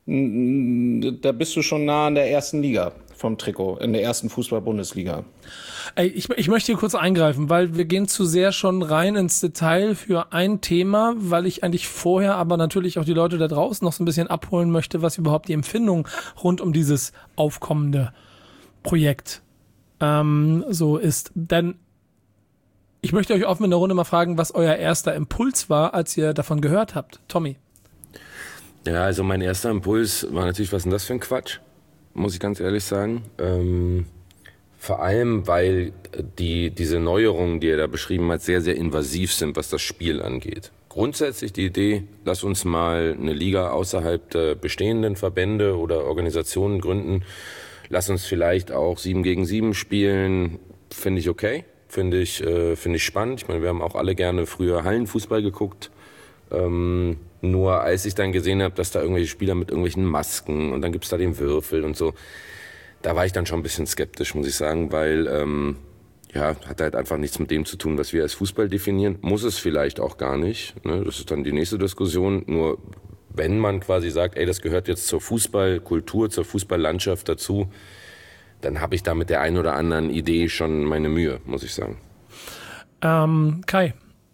äh, da bist du schon nah an der ersten Liga vom Trikot, in der ersten Fußball-Bundesliga. Ey, ich, ich möchte hier kurz eingreifen, weil wir gehen zu sehr schon rein ins Detail für ein Thema, weil ich eigentlich vorher aber natürlich auch die Leute da draußen noch so ein bisschen abholen möchte, was überhaupt die Empfindung rund um dieses aufkommende Projekt ähm, so ist. Denn ich möchte euch offen in der Runde mal fragen, was euer erster Impuls war, als ihr davon gehört habt. Tommy. Ja, also mein erster Impuls war natürlich, was ist denn das für ein Quatsch? Muss ich ganz ehrlich sagen. Ähm, vor allem, weil die, diese Neuerungen, die er da beschrieben hat, sehr, sehr invasiv sind, was das Spiel angeht. Grundsätzlich die Idee, lass uns mal eine Liga außerhalb der bestehenden Verbände oder Organisationen gründen. Lass uns vielleicht auch sieben gegen sieben spielen, finde ich okay. Finde ich, äh, finde ich spannend. Ich meine, wir haben auch alle gerne früher Hallenfußball geguckt. Ähm, nur als ich dann gesehen habe, dass da irgendwelche Spieler mit irgendwelchen Masken und dann gibt's da den Würfel und so, da war ich dann schon ein bisschen skeptisch, muss ich sagen, weil ähm, ja, hat halt einfach nichts mit dem zu tun, was wir als Fußball definieren. Muss es vielleicht auch gar nicht. Ne? Das ist dann die nächste Diskussion. Nur wenn man quasi sagt, ey, das gehört jetzt zur Fußballkultur, zur Fußballlandschaft dazu, dann habe ich da mit der einen oder anderen Idee schon meine Mühe, muss ich sagen. Ähm, Kai,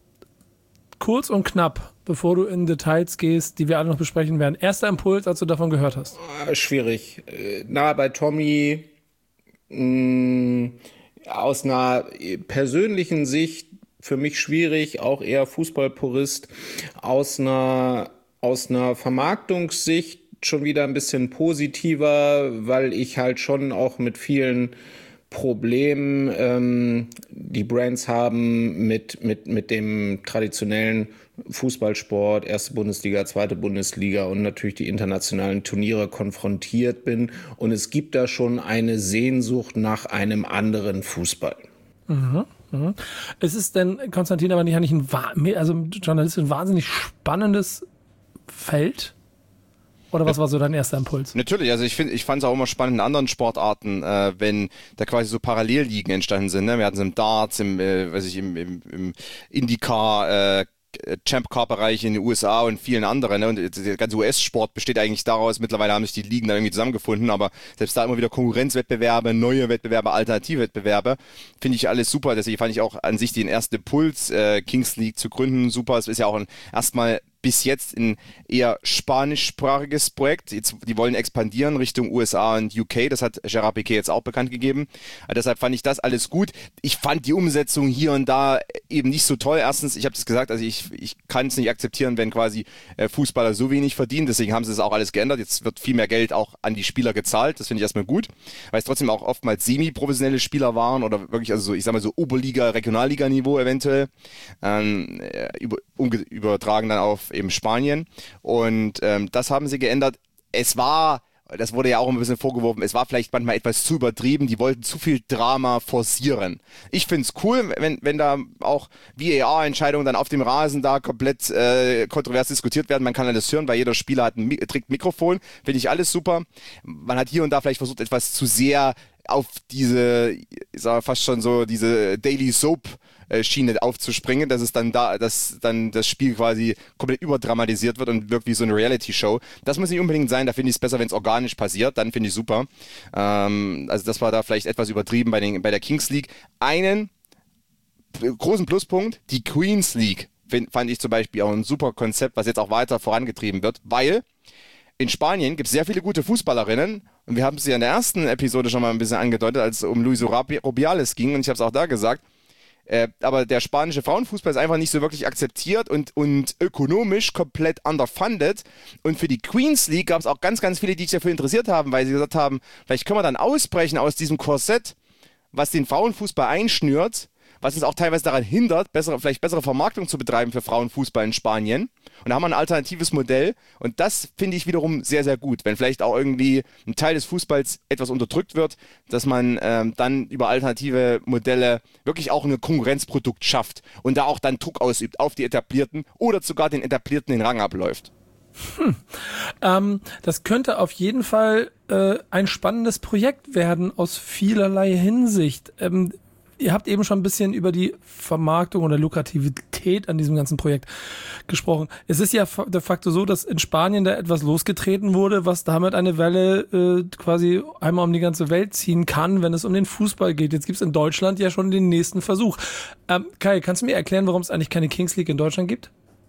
kurz und knapp, bevor du in Details gehst, die wir alle noch besprechen werden. Erster Impuls, als du davon gehört hast? Schwierig. Na, bei Tommy, mh, aus einer persönlichen Sicht für mich schwierig, auch eher Fußballpurist. Aus einer, aus einer Vermarktungssicht schon wieder ein bisschen positiver, weil ich halt schon auch mit vielen Problemen ähm, die Brands haben mit, mit, mit dem traditionellen Fußballsport, erste Bundesliga, zweite Bundesliga und natürlich die internationalen Turniere konfrontiert bin. Und es gibt da schon eine Sehnsucht nach einem anderen Fußball. Mhm, mhm. Es ist denn, Konstantin, aber nicht ein, also journalistisch ein wahnsinnig spannendes Feld? Oder was war so dein erster Impuls? Natürlich, also ich finde, ich fand es auch immer spannend in anderen Sportarten, äh, wenn da quasi so Parallelligen entstanden sind. Ne? Wir hatten es im Darts, im, äh, weiß ich, im, im, im IndyCar, äh, Champ Car Bereich in den U S A und vielen anderen, ne? Und der ganze U S-Sport besteht eigentlich daraus, mittlerweile haben sich die Ligen dann irgendwie zusammengefunden, aber selbst da immer wieder Konkurrenzwettbewerbe, neue Wettbewerbe, Alternativwettbewerbe, finde ich alles super. Deswegen fand ich auch an sich den ersten Impuls, äh, Kings League zu gründen, super. Es ist ja auch ein, erstmal bis jetzt ein eher spanischsprachiges Projekt. Jetzt, die wollen expandieren Richtung U S A und U K. Das hat Gerard Piqué jetzt auch bekannt gegeben. Also deshalb fand ich das alles gut. Ich fand die Umsetzung hier und da eben nicht so toll. Erstens, ich habe das gesagt, also ich, ich kann es nicht akzeptieren, wenn quasi äh, Fußballer so wenig verdienen. Deswegen haben sie das auch alles geändert. Jetzt wird viel mehr Geld auch an die Spieler gezahlt. Das finde ich erstmal gut, weil es trotzdem auch oftmals semi-professionelle Spieler waren oder wirklich, also so, ich sag mal so Oberliga-, Regionalliga-Niveau eventuell. Ähm, über, umge- übertragen dann auf eben Spanien und ähm, das haben sie geändert. Es war, das wurde ja auch ein bisschen vorgeworfen, es war vielleicht manchmal etwas zu übertrieben, die wollten zu viel Drama forcieren. Ich find's cool, wenn wenn da auch V A R-Entscheidungen dann auf dem Rasen da komplett äh, kontrovers diskutiert werden. Man kann alles hören, weil jeder Spieler hat ein, trägt ein Mikrofon. Finde ich alles super. Man hat hier und da vielleicht versucht, etwas zu sehr auf diese, ich sag fast schon so, diese Daily Soap Schiene aufzuspringen, dass es dann da, dass dann das Spiel quasi komplett überdramatisiert wird und wirkt wie so eine Reality-Show. Das muss nicht unbedingt sein, da finde ich es besser, wenn es organisch passiert, dann finde ich super. Ähm, also das war da vielleicht etwas übertrieben bei, den, bei der Kings League. Einen großen Pluspunkt, die Queens League find, fand ich zum Beispiel auch ein super Konzept, was jetzt auch weiter vorangetrieben wird, weil in Spanien gibt es sehr viele gute Fußballerinnen und wir haben es ja in der ersten Episode schon mal ein bisschen angedeutet, als es um Luis Rubiales ging und ich habe es auch da gesagt, äh, aber der spanische Frauenfußball ist einfach nicht so wirklich akzeptiert und, und ökonomisch komplett underfunded und für die Queens League gab es auch ganz, ganz viele, die sich dafür interessiert haben, weil sie gesagt haben, vielleicht können wir dann ausbrechen aus diesem Korsett, was den Frauenfußball einschnürt, was uns auch teilweise daran hindert, bessere, vielleicht bessere Vermarktung zu betreiben für Frauenfußball in Spanien. Und da haben wir ein alternatives Modell. Und das finde ich wiederum sehr, sehr gut. Wenn vielleicht auch irgendwie ein Teil des Fußballs etwas unterdrückt wird, dass man ähm, dann über alternative Modelle wirklich auch ein Konkurrenzprodukt schafft und da auch dann Druck ausübt auf die Etablierten oder sogar den Etablierten den Rang abläuft. Hm. Ähm, das könnte auf jeden Fall äh, ein spannendes Projekt werden aus vielerlei Hinsicht. Ähm, Ihr habt eben schon ein bisschen über die Vermarktung oder Lukrativität an diesem ganzen Projekt gesprochen. Es ist ja de facto so, dass in Spanien da etwas losgetreten wurde, was damit eine Welle äh, quasi einmal um die ganze Welt ziehen kann, wenn es um den Fußball geht. Jetzt gibt es in Deutschland ja schon den nächsten Versuch. Ähm, Kai, kannst du mir erklären, warum es eigentlich keine Kings League in Deutschland gibt?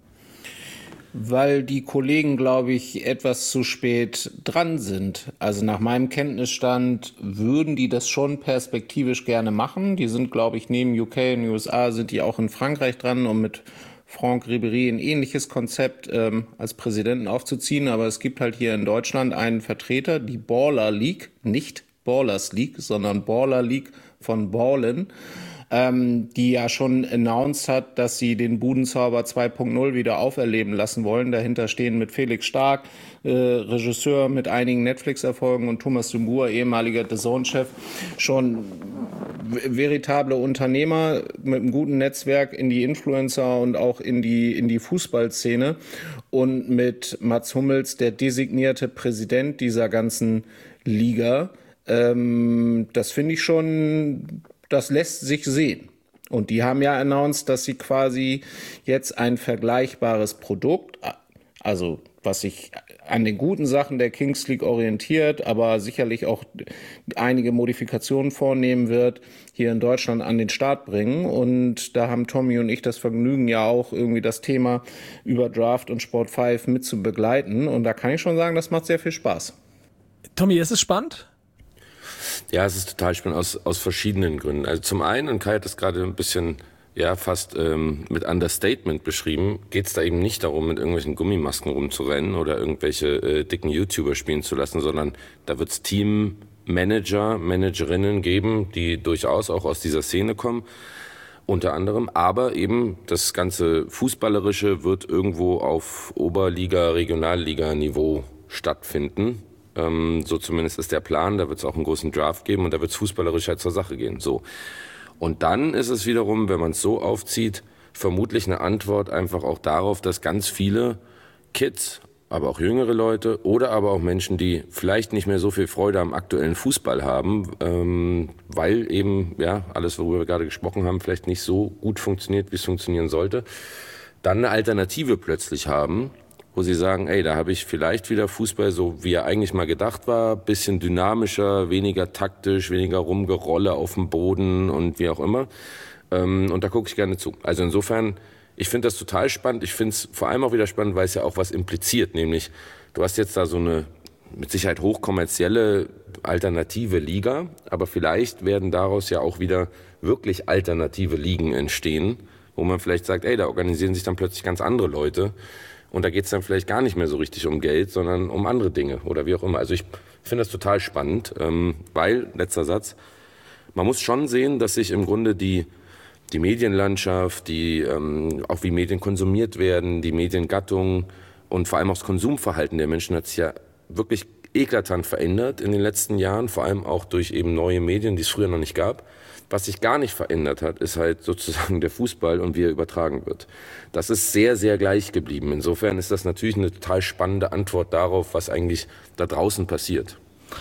Weil die Kollegen, glaube ich, etwas zu spät dran sind. Also nach meinem Kenntnisstand würden die das schon perspektivisch gerne machen. Die sind, glaube ich, neben U K und U S A sind die auch in Frankreich dran, um mit Franck Ribéry ein ähnliches Konzept ähm, als Präsidenten aufzuziehen. Aber es gibt halt hier in Deutschland einen Vertreter, die Baller League, nicht Ballers League, sondern Baller League von Ballen. Ähm, die ja schon announced hat, dass sie den Budenzauber zwei Punkt null wieder auferleben lassen wollen. Dahinter stehen mit Felix Stark, äh, Regisseur mit einigen Netflix-Erfolgen und Thomas Dumour, ehemaliger D A Z N-Chef, schon veritable Unternehmer mit einem guten Netzwerk in die Influencer und auch in die, in die Fußballszene und mit Mats Hummels, der designierte Präsident dieser ganzen Liga. Ähm, das finde ich schon... Das lässt sich sehen. Und die haben ja announced, dass sie quasi jetzt ein vergleichbares Produkt, also was sich an den guten Sachen der Kings League orientiert, aber sicherlich auch einige Modifikationen vornehmen wird, hier in Deutschland an den Start bringen. Und da haben Tommy und ich das Vergnügen, ja auch irgendwie das Thema über Draft und Sport fünf mit zu begleiten. Und da kann ich schon sagen, das macht sehr viel Spaß. Tommy, ist es spannend? Ja, es ist total spannend aus, aus verschiedenen Gründen. Also zum einen, und Kai hat das gerade ein bisschen, ja, fast ähm, mit Understatement beschrieben, geht es da eben nicht darum, mit irgendwelchen Gummimasken rumzurennen oder irgendwelche äh, dicken YouTuber spielen zu lassen, sondern da wird es Teammanager, Managerinnen geben, die durchaus auch aus dieser Szene kommen, unter anderem. Aber eben das ganze Fußballerische wird irgendwo auf Oberliga-, Regionalliga-Niveau stattfinden. Ähm, so zumindest ist der Plan, da wird es auch einen großen Draft geben und da wird es fußballerisch halt zur Sache gehen. So. Und dann ist es wiederum, wenn man es so aufzieht, vermutlich eine Antwort einfach auch darauf, dass ganz viele Kids, aber auch jüngere Leute oder aber auch Menschen, die vielleicht nicht mehr so viel Freude am aktuellen Fußball haben, ähm, weil eben ja alles, worüber wir gerade gesprochen haben, vielleicht nicht so gut funktioniert, wie es funktionieren sollte, dann eine Alternative plötzlich haben, wo sie sagen, ey, da habe ich vielleicht wieder Fußball, so wie er eigentlich mal gedacht war, bisschen dynamischer, weniger taktisch, weniger Rumgerolle auf dem Boden und wie auch immer. Ähm, und da gucke ich gerne zu. Also insofern, ich finde das total spannend. Ich finde es vor allem auch wieder spannend, weil es ja auch was impliziert, nämlich du hast jetzt da so eine mit Sicherheit hochkommerzielle alternative Liga, aber vielleicht werden daraus ja auch wieder wirklich alternative Ligen entstehen, wo man vielleicht sagt, ey, da organisieren sich dann plötzlich ganz andere Leute. Und da geht es dann vielleicht gar nicht mehr so richtig um Geld, sondern um andere Dinge oder wie auch immer. Also ich finde das total spannend, ähm, weil, letzter Satz, man muss schon sehen, dass sich im Grunde die, die Medienlandschaft, die, ähm, auch wie Medien konsumiert werden, die Mediengattung und vor allem auch das Konsumverhalten der Menschen hat sich ja wirklich eklatant verändert in den letzten Jahren, vor allem auch durch eben neue Medien, die es früher noch nicht gab. Was sich gar nicht verändert hat, ist halt sozusagen der Fußball und wie er übertragen wird. Das ist sehr, sehr gleich geblieben. Insofern ist das natürlich eine total spannende Antwort darauf, was eigentlich da draußen passiert.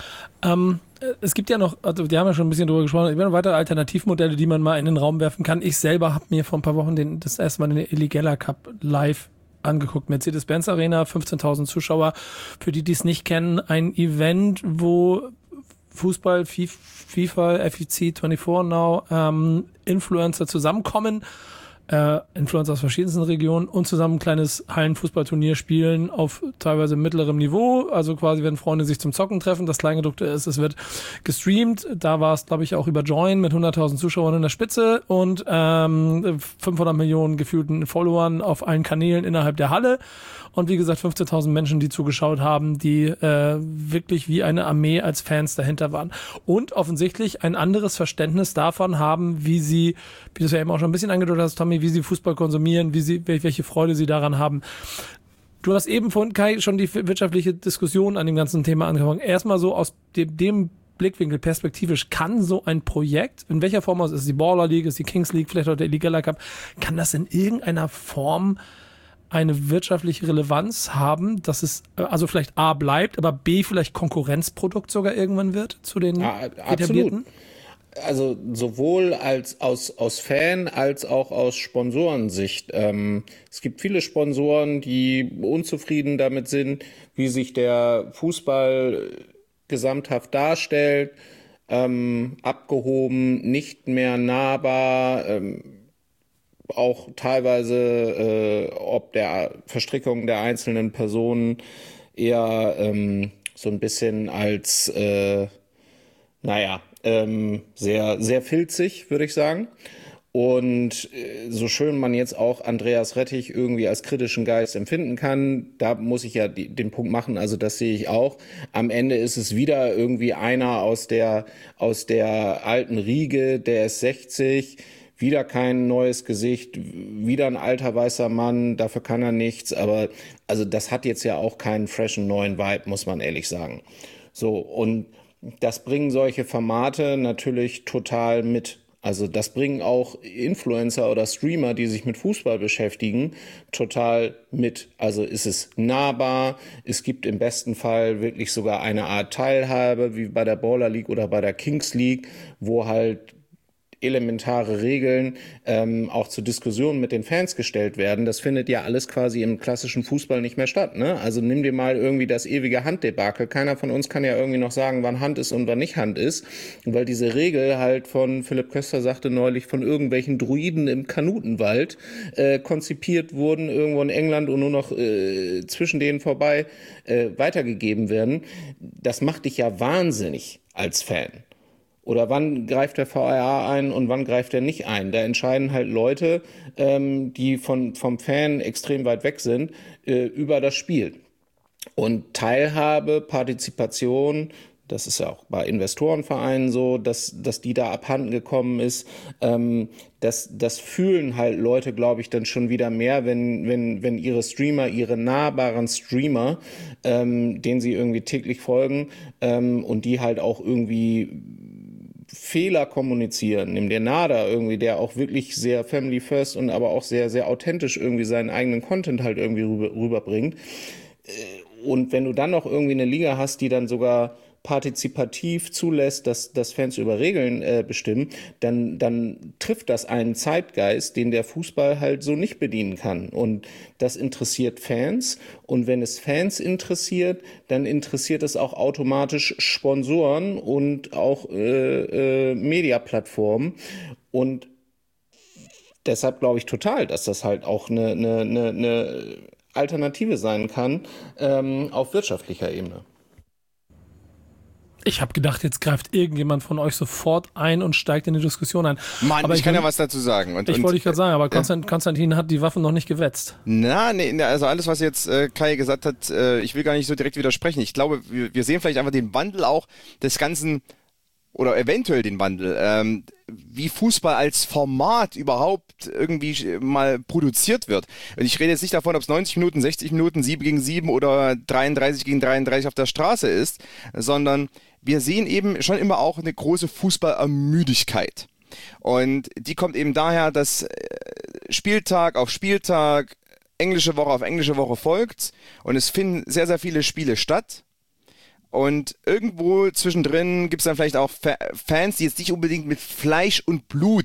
Ähm, es gibt ja noch, also wir haben ja schon ein bisschen drüber gesprochen, es gibt noch weitere Alternativmodelle, die man mal in den Raum werfen kann. Ich selber habe mir vor ein paar Wochen den, das erste Mal den Eligella Cup live angeguckt. Mercedes-Benz Arena, fünfzehntausend Zuschauer. Für die, die es nicht kennen, ein Event, wo Fußball, FIFA, F I C, vierundzwanzig Now, ähm, Influencer zusammenkommen, äh, Influencer aus verschiedensten Regionen und zusammen ein kleines Hallenfußballturnier spielen auf teilweise mittlerem Niveau, also quasi wenn Freunde sich zum Zocken treffen. Das Kleingedruckte ist, es wird gestreamt, da war es glaube ich auch über Join mit hunderttausend Zuschauern in der Spitze und ähm, fünfhundert Millionen gefühlten Followern auf allen Kanälen innerhalb der Halle und wie gesagt fünfzehntausend Menschen, die zugeschaut haben, die äh, wirklich wie eine Armee als Fans dahinter waren und offensichtlich ein anderes Verständnis davon haben, wie sie, wie du es ja eben auch schon ein bisschen angedeutet hast, Tommy, wie sie Fußball konsumieren, wie sie, welche Freude sie daran haben. Du hast eben von Kai schon die wirtschaftliche Diskussion an dem ganzen Thema angefangen. Erstmal so aus dem, dem Blickwinkel perspektivisch, kann so ein Projekt, in welcher Form aus, ist es die Baller League, ist die Kings League, vielleicht auch der Ligella Cup, kann das in irgendeiner Form eine wirtschaftliche Relevanz haben, dass es also vielleicht A bleibt, aber B vielleicht Konkurrenzprodukt sogar irgendwann wird zu den ja, etablierten? Absolut. Also sowohl als aus, aus Fan als auch aus Sponsorensicht. Ähm, es gibt viele Sponsoren, die unzufrieden damit sind, wie sich der Fußball gesamthaft darstellt, ähm, abgehoben, nicht mehr nahbar, ähm, auch teilweise äh, ob der Verstrickung der einzelnen Personen eher ähm, so ein bisschen als, äh, naja, ähm, sehr, sehr filzig, würde ich sagen. Und äh, so schön man jetzt auch Andreas Rettich irgendwie als kritischen Geist empfinden kann, da muss ich ja die, den Punkt machen, also das sehe ich auch. Am Ende ist es wieder irgendwie einer aus der, aus der alten Riege, der ist sechzig, wieder kein neues Gesicht, wieder ein alter weißer Mann, dafür kann er nichts, aber also das hat jetzt ja auch keinen freshen neuen Vibe, muss man ehrlich sagen. So, und das bringen solche Formate natürlich total mit. Also das bringen auch Influencer oder Streamer, die sich mit Fußball beschäftigen, total mit. Also ist es nahbar, es gibt im besten Fall wirklich sogar eine Art Teilhabe, wie bei der Baller League oder bei der Kings League, wo halt elementare Regeln ähm, auch zur Diskussion mit den Fans gestellt werden. Das findet ja alles quasi im klassischen Fußball nicht mehr statt, ne? Also nimm dir mal irgendwie das ewige Handdebakel. Keiner von uns kann ja irgendwie noch sagen, wann Hand ist und wann nicht Hand ist, weil diese Regel halt von, Philipp Köster sagte neulich, von irgendwelchen Druiden im Kanutenwald äh, konzipiert wurden, irgendwo in England und nur noch äh, zwischen denen vorbei äh, weitergegeben werden. Das macht dich ja wahnsinnig als Fan. Oder wann greift der V A R ein und wann greift er nicht ein? Da entscheiden halt Leute, ähm, die von, vom Fan extrem weit weg sind, äh, über das Spiel. Und Teilhabe, Partizipation, das ist ja auch bei Investorenvereinen so, dass, dass die da abhanden gekommen ist. Ähm, das, das fühlen halt Leute, glaube ich, dann schon wieder mehr, wenn, wenn, wenn ihre Streamer, ihre nahbaren Streamer, ähm, denen sie irgendwie täglich folgen, ähm, und die halt auch irgendwie Fehler kommunizieren, nimm dir Nada irgendwie, der auch wirklich sehr family first und aber auch sehr, sehr authentisch irgendwie seinen eigenen Content halt irgendwie rüber, rüberbringt. Und wenn du dann noch irgendwie eine Liga hast, die dann sogar partizipativ zulässt, dass, dass Fans über Regeln äh, bestimmen, dann, dann trifft das einen Zeitgeist, den der Fußball halt so nicht bedienen kann. Und das interessiert Fans. Und wenn es Fans interessiert, dann interessiert es auch automatisch Sponsoren und auch äh, äh, Mediaplattformen. Und deshalb glaube ich total, dass das halt auch eine, eine, eine, eine Alternative sein kann ähm, auf wirtschaftlicher Ebene. Ich habe gedacht, jetzt greift irgendjemand von euch sofort ein und steigt in die Diskussion ein. Mann, aber ich, ich kann bin, ja was dazu sagen. Und, ich und, wollte ich gerade sagen, aber äh, Konstantin, Konstantin hat die Waffen noch nicht gewetzt. Na, nee, also alles, was jetzt äh, Kai gesagt hat, äh, ich will gar nicht so direkt widersprechen. Ich glaube, wir, wir sehen vielleicht einfach den Wandel auch des Ganzen, oder eventuell den Wandel, ähm, wie Fußball als Format überhaupt irgendwie mal produziert wird. Und ich rede jetzt nicht davon, ob es neunzig Minuten, sechzig Minuten, sieben gegen sieben oder dreiunddreißig gegen dreiunddreißig auf der Straße ist, sondern wir sehen eben schon immer auch eine große Fußballermüdigkeit. Und die kommt eben daher, dass Spieltag auf Spieltag, englische Woche auf englische Woche folgt und es finden sehr, sehr viele Spiele statt. Und irgendwo zwischendrin gibt es dann vielleicht auch Fa- Fans, die jetzt nicht unbedingt mit Fleisch und Blut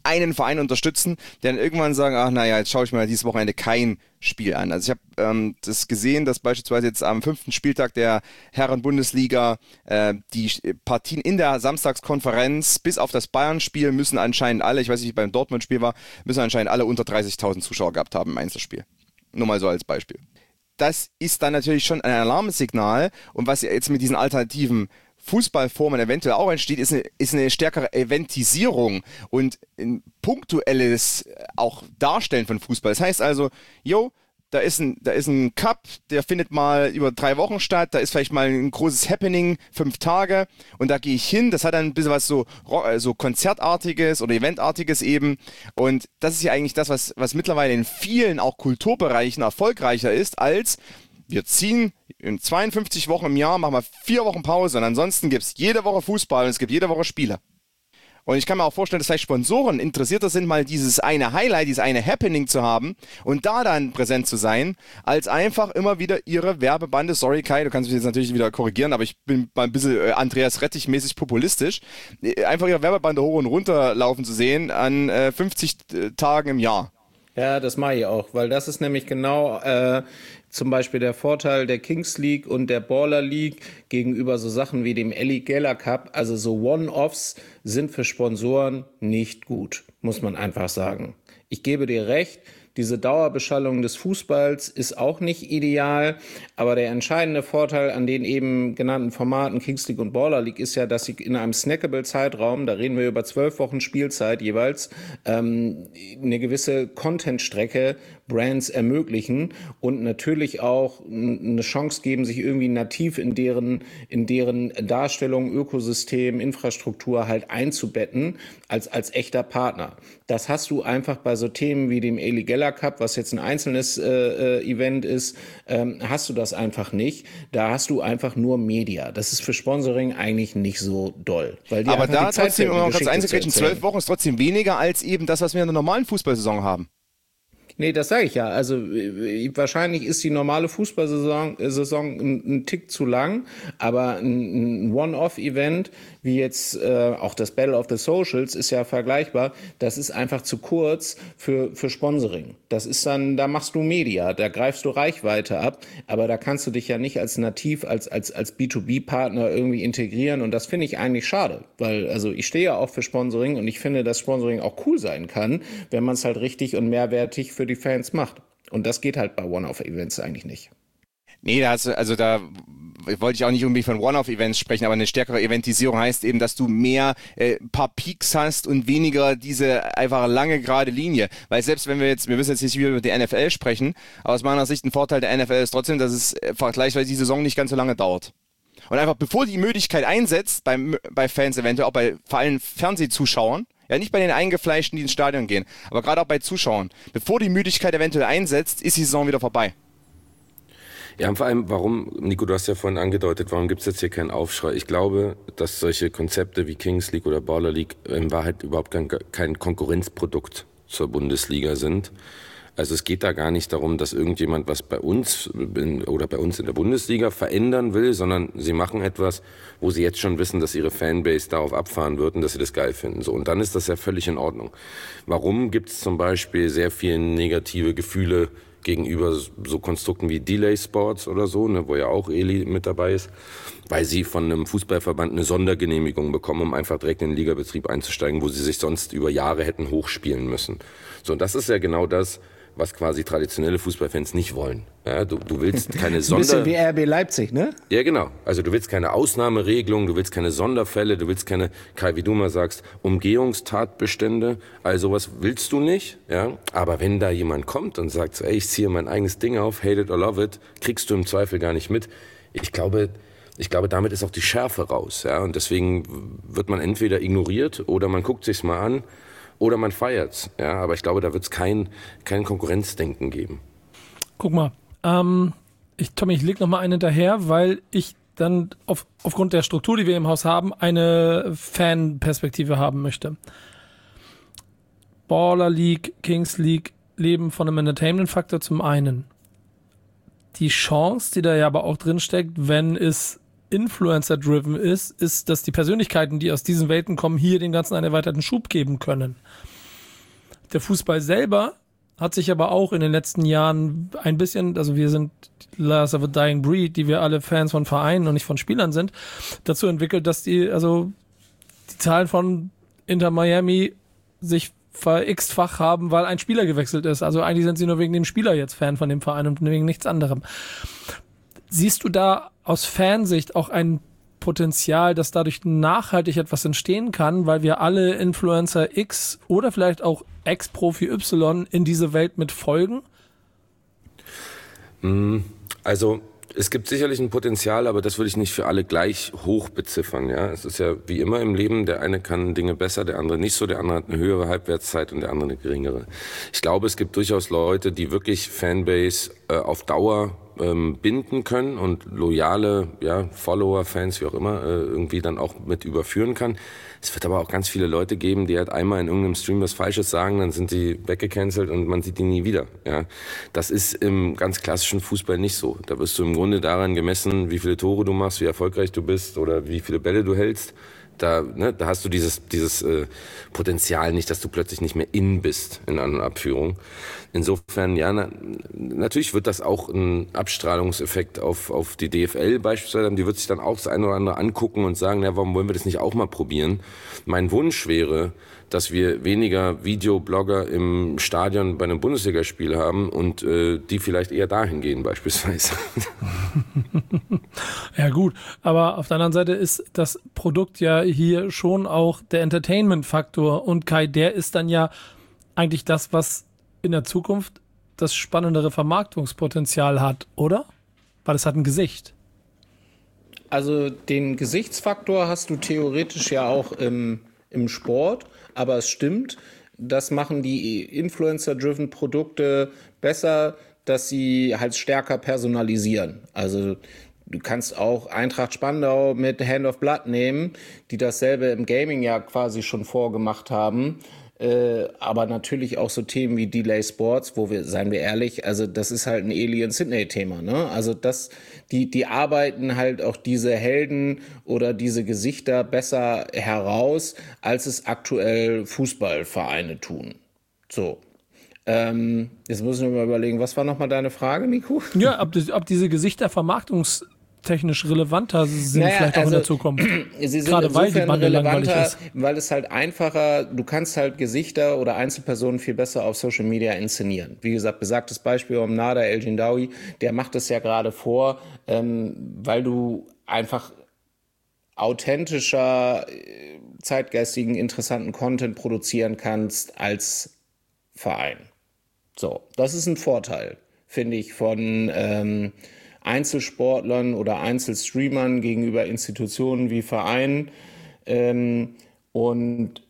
einen Verein unterstützen, der dann irgendwann sagen, ach naja, jetzt schaue ich mir dieses Wochenende kein Spiel an. Also ich habe ähm, das gesehen, dass beispielsweise jetzt am fünften Spieltag der Herren-Bundesliga äh, die Partien in der Samstagskonferenz bis auf das Bayern-Spiel müssen anscheinend alle, ich weiß nicht, wie beim Dortmund-Spiel war, müssen anscheinend alle unter dreißigtausend Zuschauer gehabt haben im Einzelspiel. Nur mal so als Beispiel. Das ist dann natürlich schon ein Alarmsignal und was jetzt mit diesen alternativen Fußballformen eventuell auch entsteht, ist eine, ist eine stärkere Eventisierung und ein punktuelles auch Darstellen von Fußball. Das heißt also, jo, da ist ein, da ist ein Cup, der findet mal über drei Wochen statt, da ist vielleicht mal ein großes Happening, fünf Tage und da gehe ich hin, das hat dann ein bisschen was so, so Konzertartiges oder Eventartiges eben und das ist ja eigentlich das, was, was mittlerweile in vielen auch Kulturbereichen erfolgreicher ist, als wir ziehen in zweiundfünfzig Wochen im Jahr, machen wir vier Wochen Pause und ansonsten gibt es jede Woche Fußball und es gibt jede Woche Spiele. Und ich kann mir auch vorstellen, dass vielleicht Sponsoren interessierter sind, mal dieses eine Highlight, dieses eine Happening zu haben und da dann präsent zu sein, als einfach immer wieder ihre Werbebande, sorry Kai, du kannst mich jetzt natürlich wieder korrigieren, aber ich bin mal ein bisschen äh, Andreas Rettich-mäßig populistisch, einfach ihre Werbebande hoch und runter laufen zu sehen an äh, fünfzig äh, Tagen im Jahr. Ja, das mache ich auch, weil das ist nämlich genau äh, zum Beispiel der Vorteil der Kings League und der Baller League gegenüber so Sachen wie dem Ellie Geller Cup. Also so One-Offs sind für Sponsoren nicht gut, muss man einfach sagen. Ich gebe dir recht, diese Dauerbeschallung des Fußballs ist auch nicht ideal, aber der entscheidende Vorteil an den eben genannten Formaten Kings League und Baller League ist ja, dass sie in einem snackable Zeitraum, da reden wir über zwölf Wochen Spielzeit jeweils, ähm, eine gewisse Content-Strecke Brands ermöglichen und natürlich auch eine Chance geben, sich irgendwie nativ in deren, in deren Darstellung, Ökosystem, Infrastruktur halt einzubetten als, als echter Partner. Das hast du einfach bei so Themen wie dem Eli Geller Cup, was jetzt ein einzelnes äh, Event ist, ähm, hast du das einfach nicht. Da hast du einfach nur Media. Das ist für Sponsoring eigentlich nicht so doll. Weil die aber da die Zeit trotzdem, finden, um mal kurz Geschichte einzugreifen, zu erzählen. zwölf Wochen ist trotzdem weniger als eben das, was wir in der normalen Fußballsaison haben. Nee, das sage ich ja. Also äh, wahrscheinlich ist die normale Fußballsaison äh, Saison ein, ein Tick zu lang, aber ein, ein One-Off-Event, wie jetzt äh, auch das Battle of the Socials, ist ja vergleichbar. Das ist einfach zu kurz für, für Sponsoring. Das ist dann, da machst du Media, da greifst du Reichweite ab, aber da kannst du dich ja nicht als nativ, als, als, als B zwei B-Partner irgendwie integrieren und das finde ich eigentlich schade, weil also ich stehe ja auch für Sponsoring und ich finde, dass Sponsoring auch cool sein kann, wenn man es halt richtig und mehrwertig für die Fans macht. Und das geht halt bei One-Off-Events eigentlich nicht. Nee, da hast du, also da wollte ich auch nicht unbedingt von One-Off-Events sprechen, aber eine stärkere Eventisierung heißt eben, dass du mehr äh, paar Peaks hast und weniger diese einfach lange gerade Linie. Weil selbst wenn wir jetzt, wir müssen jetzt nicht wieder über die N F L sprechen, aber aus meiner Sicht ein Vorteil der N F L ist trotzdem, dass es vergleichsweise die Saison nicht ganz so lange dauert. Und einfach bevor die Möglichkeit einsetzt, bei, bei Fans eventuell, auch bei vor allem Fernsehzuschauern, ja, nicht bei den Eingefleischten, die ins Stadion gehen, aber gerade auch bei Zuschauern. Bevor die Müdigkeit eventuell einsetzt, ist die Saison wieder vorbei. Ja, und vor allem, warum, Nico, du hast ja vorhin angedeutet, warum gibt es jetzt hier keinen Aufschrei? Ich glaube, dass solche Konzepte wie Kings League oder Baller League in Wahrheit überhaupt kein, kein Konkurrenzprodukt zur Bundesliga sind. Also es geht da gar nicht darum, dass irgendjemand was bei uns in, oder bei uns in der Bundesliga verändern will, sondern sie machen etwas, wo sie jetzt schon wissen, dass ihre Fanbase darauf abfahren wird und dass sie das geil finden. So, und dann ist das ja völlig in Ordnung. Warum gibt es zum Beispiel sehr viele negative Gefühle gegenüber so Konstrukten wie Delay Sports oder so, ne, wo ja auch Eli mit dabei ist, weil sie von einem Fußballverband eine Sondergenehmigung bekommen, um einfach direkt in den Ligabetrieb einzusteigen, wo sie sich sonst über Jahre hätten hochspielen müssen. So, und das ist ja genau das, was quasi traditionelle Fußballfans nicht wollen. Ja, du, du willst keine Sonder... Ein bisschen wie R B Leipzig, ne? Ja, genau. Also du willst keine Ausnahmeregelung, du willst keine Sonderfälle, du willst keine, Kai, wie du mal sagst, Umgehungstatbestände. All sowas willst du nicht. Ja? Aber wenn da jemand kommt und sagt, ey, ich ziehe mein eigenes Ding auf, hate it or love it, kriegst du im Zweifel gar nicht mit. Ich glaube... Ich glaube, damit ist auch die Schärfe raus. Ja? Und deswegen wird man entweder ignoriert oder man guckt sich's mal an oder man feiert's. Ja? Aber ich glaube, da wird es kein, kein Konkurrenzdenken geben. Guck mal, ähm, ich, Tommy, ich leg noch mal einen hinterher, weil ich dann auf, aufgrund der Struktur, die wir im Haus haben, eine Fanperspektive haben möchte. Baller League, Kings League leben von einem Entertainment-Faktor zum einen. Die Chance, die da ja aber auch drin steckt, wenn es Influencer-driven ist, ist, dass die Persönlichkeiten, die aus diesen Welten kommen, hier dem Ganzen einen erweiterten Schub geben können. Der Fußball selber hat sich aber auch in den letzten Jahren ein bisschen, also wir sind Last of a Dying Breed, die wir alle Fans von Vereinen und nicht von Spielern sind, dazu entwickelt, dass die, also die Zahlen von Inter Miami sich ver-x-fach haben, weil ein Spieler gewechselt ist. Also eigentlich sind sie nur wegen dem Spieler jetzt Fan von dem Verein und wegen nichts anderem. Siehst du da aus Fansicht auch ein Potenzial, dass dadurch nachhaltig etwas entstehen kann, weil wir alle Influencer X oder vielleicht auch Ex-Profi Y in diese Welt mit folgen? Also es gibt sicherlich ein Potenzial, aber das würde ich nicht für alle gleich hoch beziffern. Ja, es ist ja wie immer im Leben, der eine kann Dinge besser, der andere nicht so, der andere hat eine höhere Halbwertszeit und der andere eine geringere. Ich glaube, es gibt durchaus Leute, die wirklich Fanbase äh, auf Dauer ähm, binden können und loyale ja, Follower, Fans, wie auch immer, äh, irgendwie dann auch mit überführen kann. Es wird aber auch ganz viele Leute geben, die halt einmal in irgendeinem Stream was Falsches sagen, dann sind die weggecancelt und man sieht die nie wieder. Ja, das ist im ganz klassischen Fußball nicht so. Da wirst du im Grunde daran gemessen, wie viele Tore du machst, wie erfolgreich du bist oder wie viele Bälle du hältst. Da, ne, da hast du dieses, dieses äh, Potenzial nicht, dass du plötzlich nicht mehr in bist in einer Abführung. Insofern, ja, na, natürlich wird das auch einen Abstrahlungseffekt auf, auf die D F L beispielsweise haben. Die wird sich dann auch das eine oder andere angucken und sagen, ja, warum wollen wir das nicht auch mal probieren? Mein Wunsch wäre, dass wir weniger Videoblogger im Stadion bei einem Bundesligaspiel haben und äh, die vielleicht eher dahin gehen beispielsweise. Ja gut, aber auf der anderen Seite ist das Produkt ja hier schon auch der Entertainment-Faktor und Kai, der ist dann ja eigentlich das, was in der Zukunft das spannendere Vermarktungspotenzial hat, oder? Weil es hat ein Gesicht. Also den Gesichtsfaktor hast du theoretisch ja auch im, im Sport, aber es stimmt, das machen die Influencer-driven Produkte besser, dass sie halt stärker personalisieren. Also du kannst auch Eintracht Spandau mit Hand of Blood nehmen, die dasselbe im Gaming ja quasi schon vorgemacht haben. Äh, aber natürlich auch so Themen wie Delay Sports, wo wir, seien wir ehrlich, also das ist halt ein Alien Sydney-Thema, ne? Also das, die, die arbeiten halt auch diese Helden oder diese Gesichter besser heraus, als es aktuell Fußballvereine tun. So. Ähm, jetzt müssen wir mal überlegen, was war nochmal deine Frage, Nico? Ja, ob, das, ob diese Gesichter vermarktungs technisch relevanter sind, naja, vielleicht auch also, in der Zukunft. Sie sind gerade weil die Bande relevanter, ist. Weil es halt einfacher, du kannst halt Gesichter oder Einzelpersonen viel besser auf Social Media inszenieren. Wie gesagt, besagtes Beispiel um Nada El Jindawi, der macht es ja gerade vor, ähm, weil du einfach authentischer, zeitgeistigen, interessanten Content produzieren kannst als Verein. So, das ist ein Vorteil, finde ich, von ähm, Einzelsportlern oder Einzelstreamern gegenüber Institutionen wie Vereinen. Ähm, und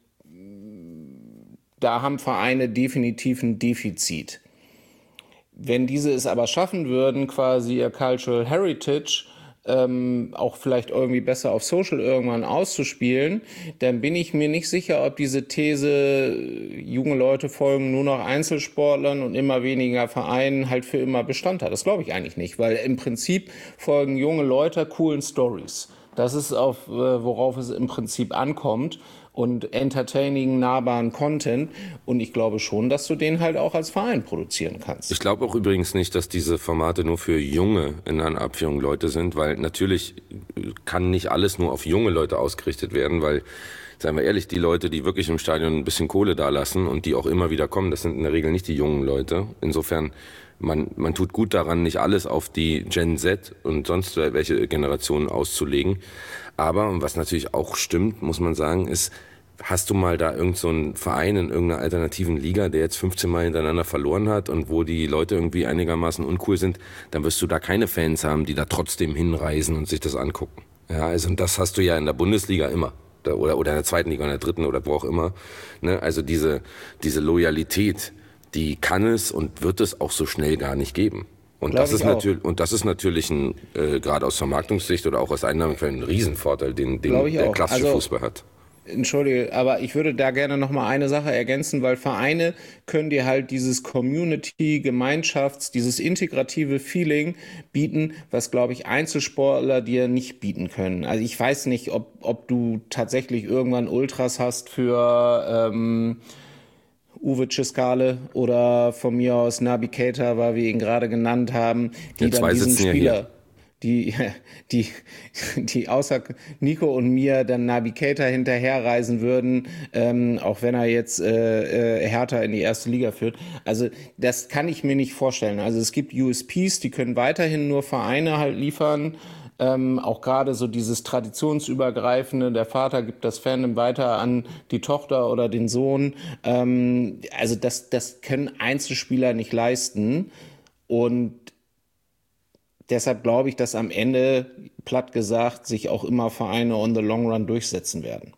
da haben Vereine definitiv ein Defizit. Wenn diese es aber schaffen würden, quasi ihr Cultural Heritage ähm, auch vielleicht irgendwie besser auf Social irgendwann auszuspielen, dann bin ich mir nicht sicher, ob diese These, junge Leute folgen nur noch Einzelsportlern und immer weniger Vereinen, halt für immer Bestand hat. Das glaube ich eigentlich nicht, weil im Prinzip folgen junge Leute coolen Stories. Das ist auf, worauf es im Prinzip ankommt. Und entertaining, nahbaren Content. Und ich glaube schon, dass du den halt auch als Verein produzieren kannst. Ich glaube auch übrigens nicht, dass diese Formate nur für junge, in einer Abführung, Leute sind, weil natürlich kann nicht alles nur auf junge Leute ausgerichtet werden, weil, seien wir ehrlich, die Leute, die wirklich im Stadion ein bisschen Kohle dalassen und die auch immer wieder kommen, das sind in der Regel nicht die jungen Leute. Insofern, man, man tut gut daran, nicht alles auf die Gen Z und sonst welche Generationen auszulegen. Aber, und was natürlich auch stimmt, muss man sagen, ist, hast du mal da irgend so einen Verein in irgendeiner alternativen Liga, der jetzt fünfzehn Mal hintereinander verloren hat und wo die Leute irgendwie einigermaßen uncool sind, dann wirst du da keine Fans haben, die da trotzdem hinreisen und sich das angucken. Ja, also und das hast du ja in der Bundesliga immer. Oder, oder in der zweiten Liga, in der dritten oder wo auch immer. Ne? Also diese, diese Loyalität, die kann es und wird es auch so schnell gar nicht geben. Und das, ist natürlich, und das ist natürlich ein, äh, gerade aus Vermarktungssicht oder auch aus Einnahmequellen ein Riesenvorteil, den, den der klassische also, Fußball hat. Entschuldige, aber ich würde da gerne noch mal eine Sache ergänzen, weil Vereine können dir halt dieses Community, Gemeinschafts-, dieses integrative Feeling bieten, was, glaube ich, Einzelsportler dir nicht bieten können. Also ich weiß nicht, ob, ob du tatsächlich irgendwann Ultras hast für... Ähm, Uwe Ciscale oder von mir aus Naby Keita, weil wir ihn gerade genannt haben, die ja, dann diesen Spieler... Ja die, die, die außer Nico und mir dann Naby Keita hinterherreisen würden, ähm, auch wenn er jetzt äh, äh, Hertha in die erste Liga führt. Also das kann ich mir nicht vorstellen. Also es gibt U S Ps, die können weiterhin nur Vereine halt liefern. Ähm, auch gerade so dieses traditionsübergreifende, der Vater gibt das Fandom weiter an die Tochter oder den Sohn. Ähm, also das, das können Einzelspieler nicht leisten. Und deshalb glaube ich, dass am Ende, platt gesagt, sich auch immer Vereine on the long run durchsetzen werden.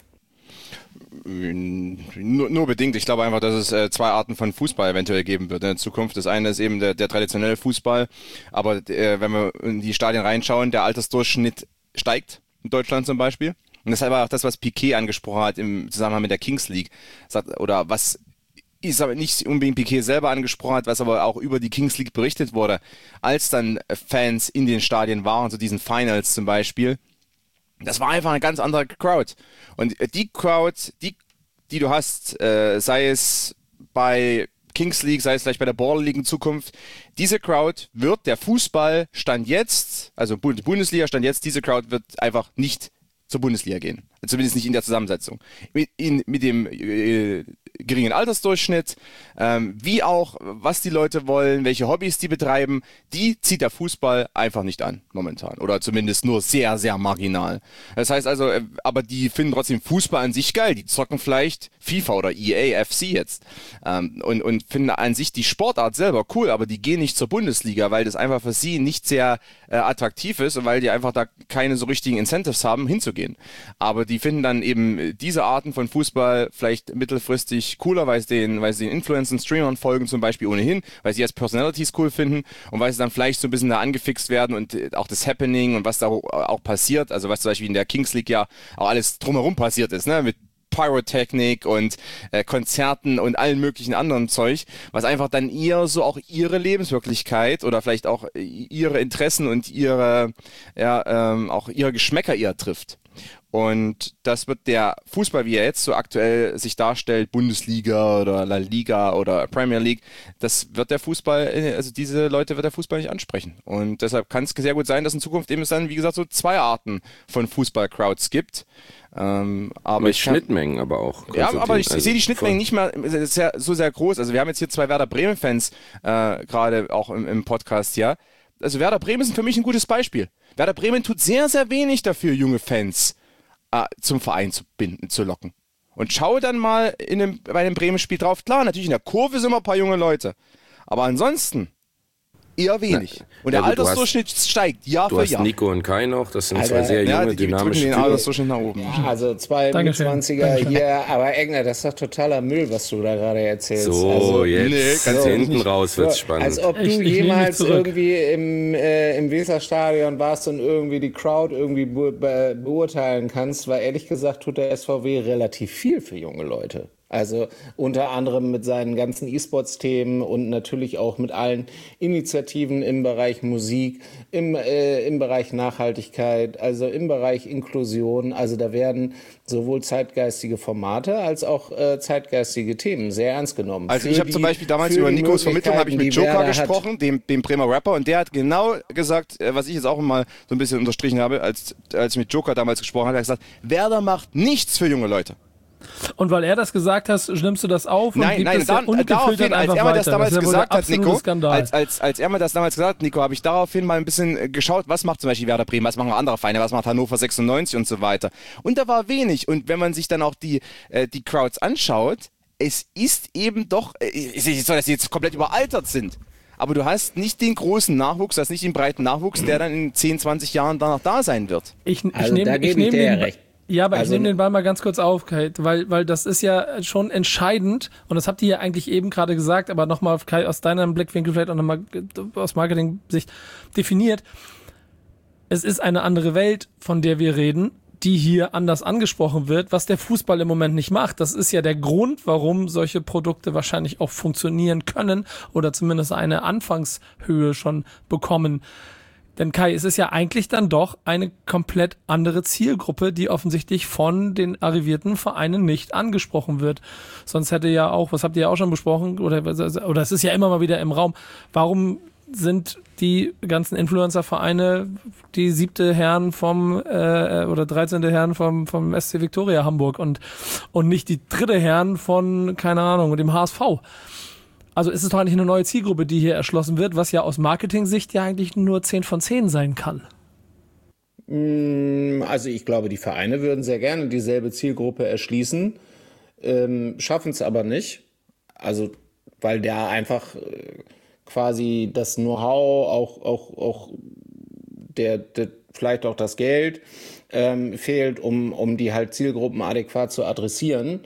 Nur, nur bedingt. Ich glaube einfach, dass es äh, zwei Arten von Fußball eventuell geben wird in der Zukunft. Das eine ist eben der, der traditionelle Fußball, aber äh, wenn wir in die Stadien reinschauen, der Altersdurchschnitt steigt, in Deutschland zum Beispiel. Und das ist aber auch das, was Piquet angesprochen hat im Zusammenhang mit der Kings League. Sagt, oder was ist aber nicht unbedingt Piquet selber angesprochen hat, was aber auch über die Kings League berichtet wurde, als dann Fans in den Stadien waren, so diesen Finals zum Beispiel. Das war einfach eine ganz andere Crowd. Und die Crowd, die, die du hast, äh, sei es bei Kings League, sei es vielleicht bei der Border League in Zukunft, diese Crowd wird der Fußball Stand jetzt, also Bundesliga Stand jetzt, diese Crowd wird einfach nicht zur Bundesliga gehen. Zumindest nicht in der Zusammensetzung. Mit, in, mit dem äh, geringen Altersdurchschnitt, ähm, wie auch, was die Leute wollen, welche Hobbys die betreiben, die zieht der Fußball einfach nicht an, momentan. Oder zumindest nur sehr, sehr marginal. Das heißt also, äh, aber die finden trotzdem Fußball an sich geil. Die zocken vielleicht FIFA oder E A F C jetzt. Ähm, und, und finden an sich die Sportart selber cool, aber die gehen nicht zur Bundesliga, weil das einfach für sie nicht sehr äh, attraktiv ist und weil die einfach da keine so richtigen Incentives haben, hinzugehen. Aber die finden dann eben diese Arten von Fußball vielleicht mittelfristig cooler, weil sie den, weil sie den Influencern, Streamern folgen zum Beispiel ohnehin, weil sie als Personalities cool finden und weil sie dann vielleicht so ein bisschen da angefixt werden und auch das Happening und was da auch passiert, also was zum Beispiel in der Kings League ja auch alles drumherum passiert ist, ne, mit Pyrotechnik und äh, Konzerten und allen möglichen anderen Zeug, was einfach dann eher so auch ihre Lebenswirklichkeit oder vielleicht auch ihre Interessen und ihre, ja, ähm, auch ihre Geschmäcker eher trifft. Und das wird der Fußball, wie er jetzt so aktuell sich darstellt, Bundesliga oder La Liga oder Premier League, das wird der Fußball, also diese Leute wird der Fußball nicht ansprechen. Und deshalb kann es sehr gut sein, dass in Zukunft eben es dann, wie gesagt, so zwei Arten von Fußball-Crowds gibt. Ähm, aber mit ich kann, Schnittmengen aber auch. Ja, aber ich, also ich sehe die Schnittmengen nicht mehr sehr, so sehr groß. Also wir haben jetzt hier zwei Werder Bremen-Fans äh, gerade auch im, im Podcast, ja. Also Werder Bremen ist für mich ein gutes Beispiel. Werder Bremen tut sehr, sehr wenig dafür, junge Fans äh, zum Verein zu binden, zu locken. Und schau dann mal in einem, bei einem Bremen-Spiel drauf. Klar, natürlich in der Kurve sind immer ein paar junge Leute. Aber ansonsten eher wenig. Na, und der ja, Altersdurchschnitt hast, steigt Jahr du für hast Jahr. Nico und Kai noch, das sind Alter, zwei sehr ja, junge, die dynamische den Altersdurchschnitt nach oben. Ja, also zwei zwanziger hier, aber Egner, das ist doch totaler Müll, was du da gerade erzählst. So, also, jetzt nee, ganz so, hinten raus wird's so, spannend. Als ob du ich, ich jemals irgendwie im, äh, im Weserstadion warst und irgendwie die Crowd irgendwie be be beurteilen kannst, weil ehrlich gesagt tut der S V W relativ viel für junge Leute. Also unter anderem mit seinen ganzen E-Sports-Themen und natürlich auch mit allen Initiativen im Bereich Musik, im, äh, im Bereich Nachhaltigkeit, also im Bereich Inklusion. Also da werden sowohl zeitgeistige Formate als auch äh, zeitgeistige Themen sehr ernst genommen. Also ich habe zum Beispiel damals über Nikos Vermittlung habe ich mit Joker gesprochen, dem, dem Bremer Rapper, und der hat genau gesagt, was ich jetzt auch mal so ein bisschen unterstrichen habe, als, als ich mit Joker damals gesprochen habe, hat er gesagt, Werder macht nichts für junge Leute. Und weil er das gesagt hat, nimmst du das auf und nein, gibst nein, es ja dann, daraufhin, als er mir das damals das ja gesagt hat, Nico, als, als, als er mir das damals gesagt hat, Nico, habe ich daraufhin mal ein bisschen geschaut, was macht zum Beispiel Werder Bremen, was machen andere Vereine, was macht Hannover sechsundneunzig und so weiter. Und da war wenig. Und wenn man sich dann auch die, äh, die Crowds anschaut, es ist eben doch, äh, ist nicht so, dass sie jetzt komplett überaltert sind. Aber du hast nicht den großen Nachwuchs, du hast nicht den breiten Nachwuchs, der dann in zehn, zwanzig Jahren danach da sein wird. Ich, ich also nehme da gebe ich dir ja recht. Ja, aber also, ich nehme den Ball mal ganz kurz auf, Kai, weil, weil das ist ja schon entscheidend, und das habt ihr ja eigentlich eben gerade gesagt, aber nochmal, Kai, aus deinem Blickwinkel vielleicht auch nochmal aus Marketing-Sicht definiert. Es ist eine andere Welt, von der wir reden, die hier anders angesprochen wird, was der Fußball im Moment nicht macht. Das ist ja der Grund, warum solche Produkte wahrscheinlich auch funktionieren können oder zumindest eine Anfangshöhe schon bekommen. Denn Kai, es ist ja eigentlich dann doch eine komplett andere Zielgruppe, die offensichtlich von den arrivierten Vereinen nicht angesprochen wird. Sonst hätte ja auch, was habt ihr ja auch schon besprochen, oder, oder es ist ja immer mal wieder im Raum, warum sind die ganzen Influencer-Vereine die siebte Herren vom äh, oder dreizehnte Herren vom vom S C Viktoria Hamburg und und nicht die dritte Herren von, keine Ahnung, dem H S V. Also ist es doch eigentlich eine neue Zielgruppe, die hier erschlossen wird, was ja aus Marketing-Sicht ja eigentlich nur zehn von zehn sein kann. Also ich glaube, die Vereine würden sehr gerne dieselbe Zielgruppe erschließen, ähm, schaffen es aber nicht. Also weil da einfach äh, quasi das Know-how, auch, auch, auch der, der, vielleicht auch das Geld ähm, fehlt, um, um die halt Zielgruppen adäquat zu adressieren.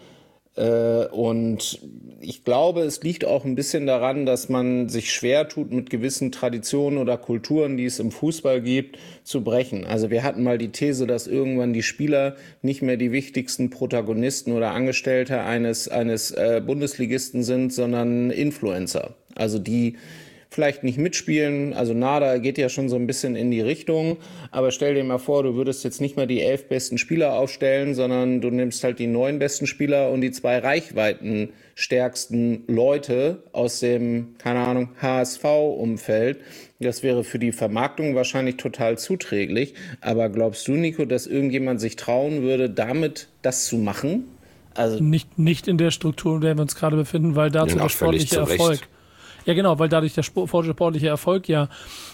Äh, und ich glaube, es liegt auch ein bisschen daran, dass man sich schwer tut, mit gewissen Traditionen oder Kulturen, die es im Fußball gibt, zu brechen. Also wir hatten mal die These, dass irgendwann die Spieler nicht mehr die wichtigsten Protagonisten oder Angestellte eines, eines äh, Bundesligisten sind, sondern Influencer. Also die vielleicht nicht mitspielen, also Nada geht ja schon so ein bisschen in die Richtung, aber stell dir mal vor, du würdest jetzt nicht mehr die elf besten Spieler aufstellen, sondern du nimmst halt die neun besten Spieler und die zwei reichweitenstärksten Leute aus dem, keine Ahnung, H S V-Umfeld. Das wäre für die Vermarktung wahrscheinlich total zuträglich, aber glaubst du, Nico, dass irgendjemand sich trauen würde, damit das zu machen? Also nicht, nicht in der Struktur, in der wir uns gerade befinden, weil dazu der sportliche Erfolg. Ja, genau, weil dadurch der sportliche Erfolg ja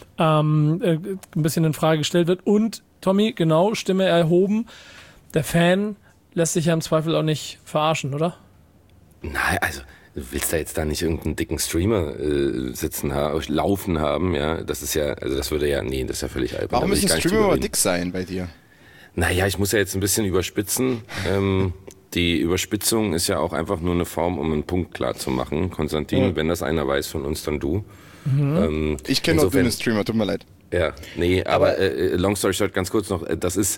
ähm, äh, ein bisschen in Frage gestellt wird. Und, Tommy, genau, Stimme erhoben, der Fan lässt sich ja im Zweifel auch nicht verarschen, oder? Nein, also du willst da jetzt da nicht irgendeinen dicken Streamer äh, sitzen haben, laufen haben, ja, das ist ja, also das würde ja, nee, das ist ja völlig albern. Warum müssen Streamer aber dick sein bei dir? Naja, ich muss ja jetzt ein bisschen überspitzen, ähm, die Überspitzung ist ja auch einfach nur eine Form, um einen Punkt klar zu machen. Konstantin, ja. Wenn das einer weiß von uns, dann du. Mhm. Ähm, ich kenne noch dünne Streamer, tut mir leid. Ja, nee, aber, aber äh, long story short, ganz kurz noch, das ist,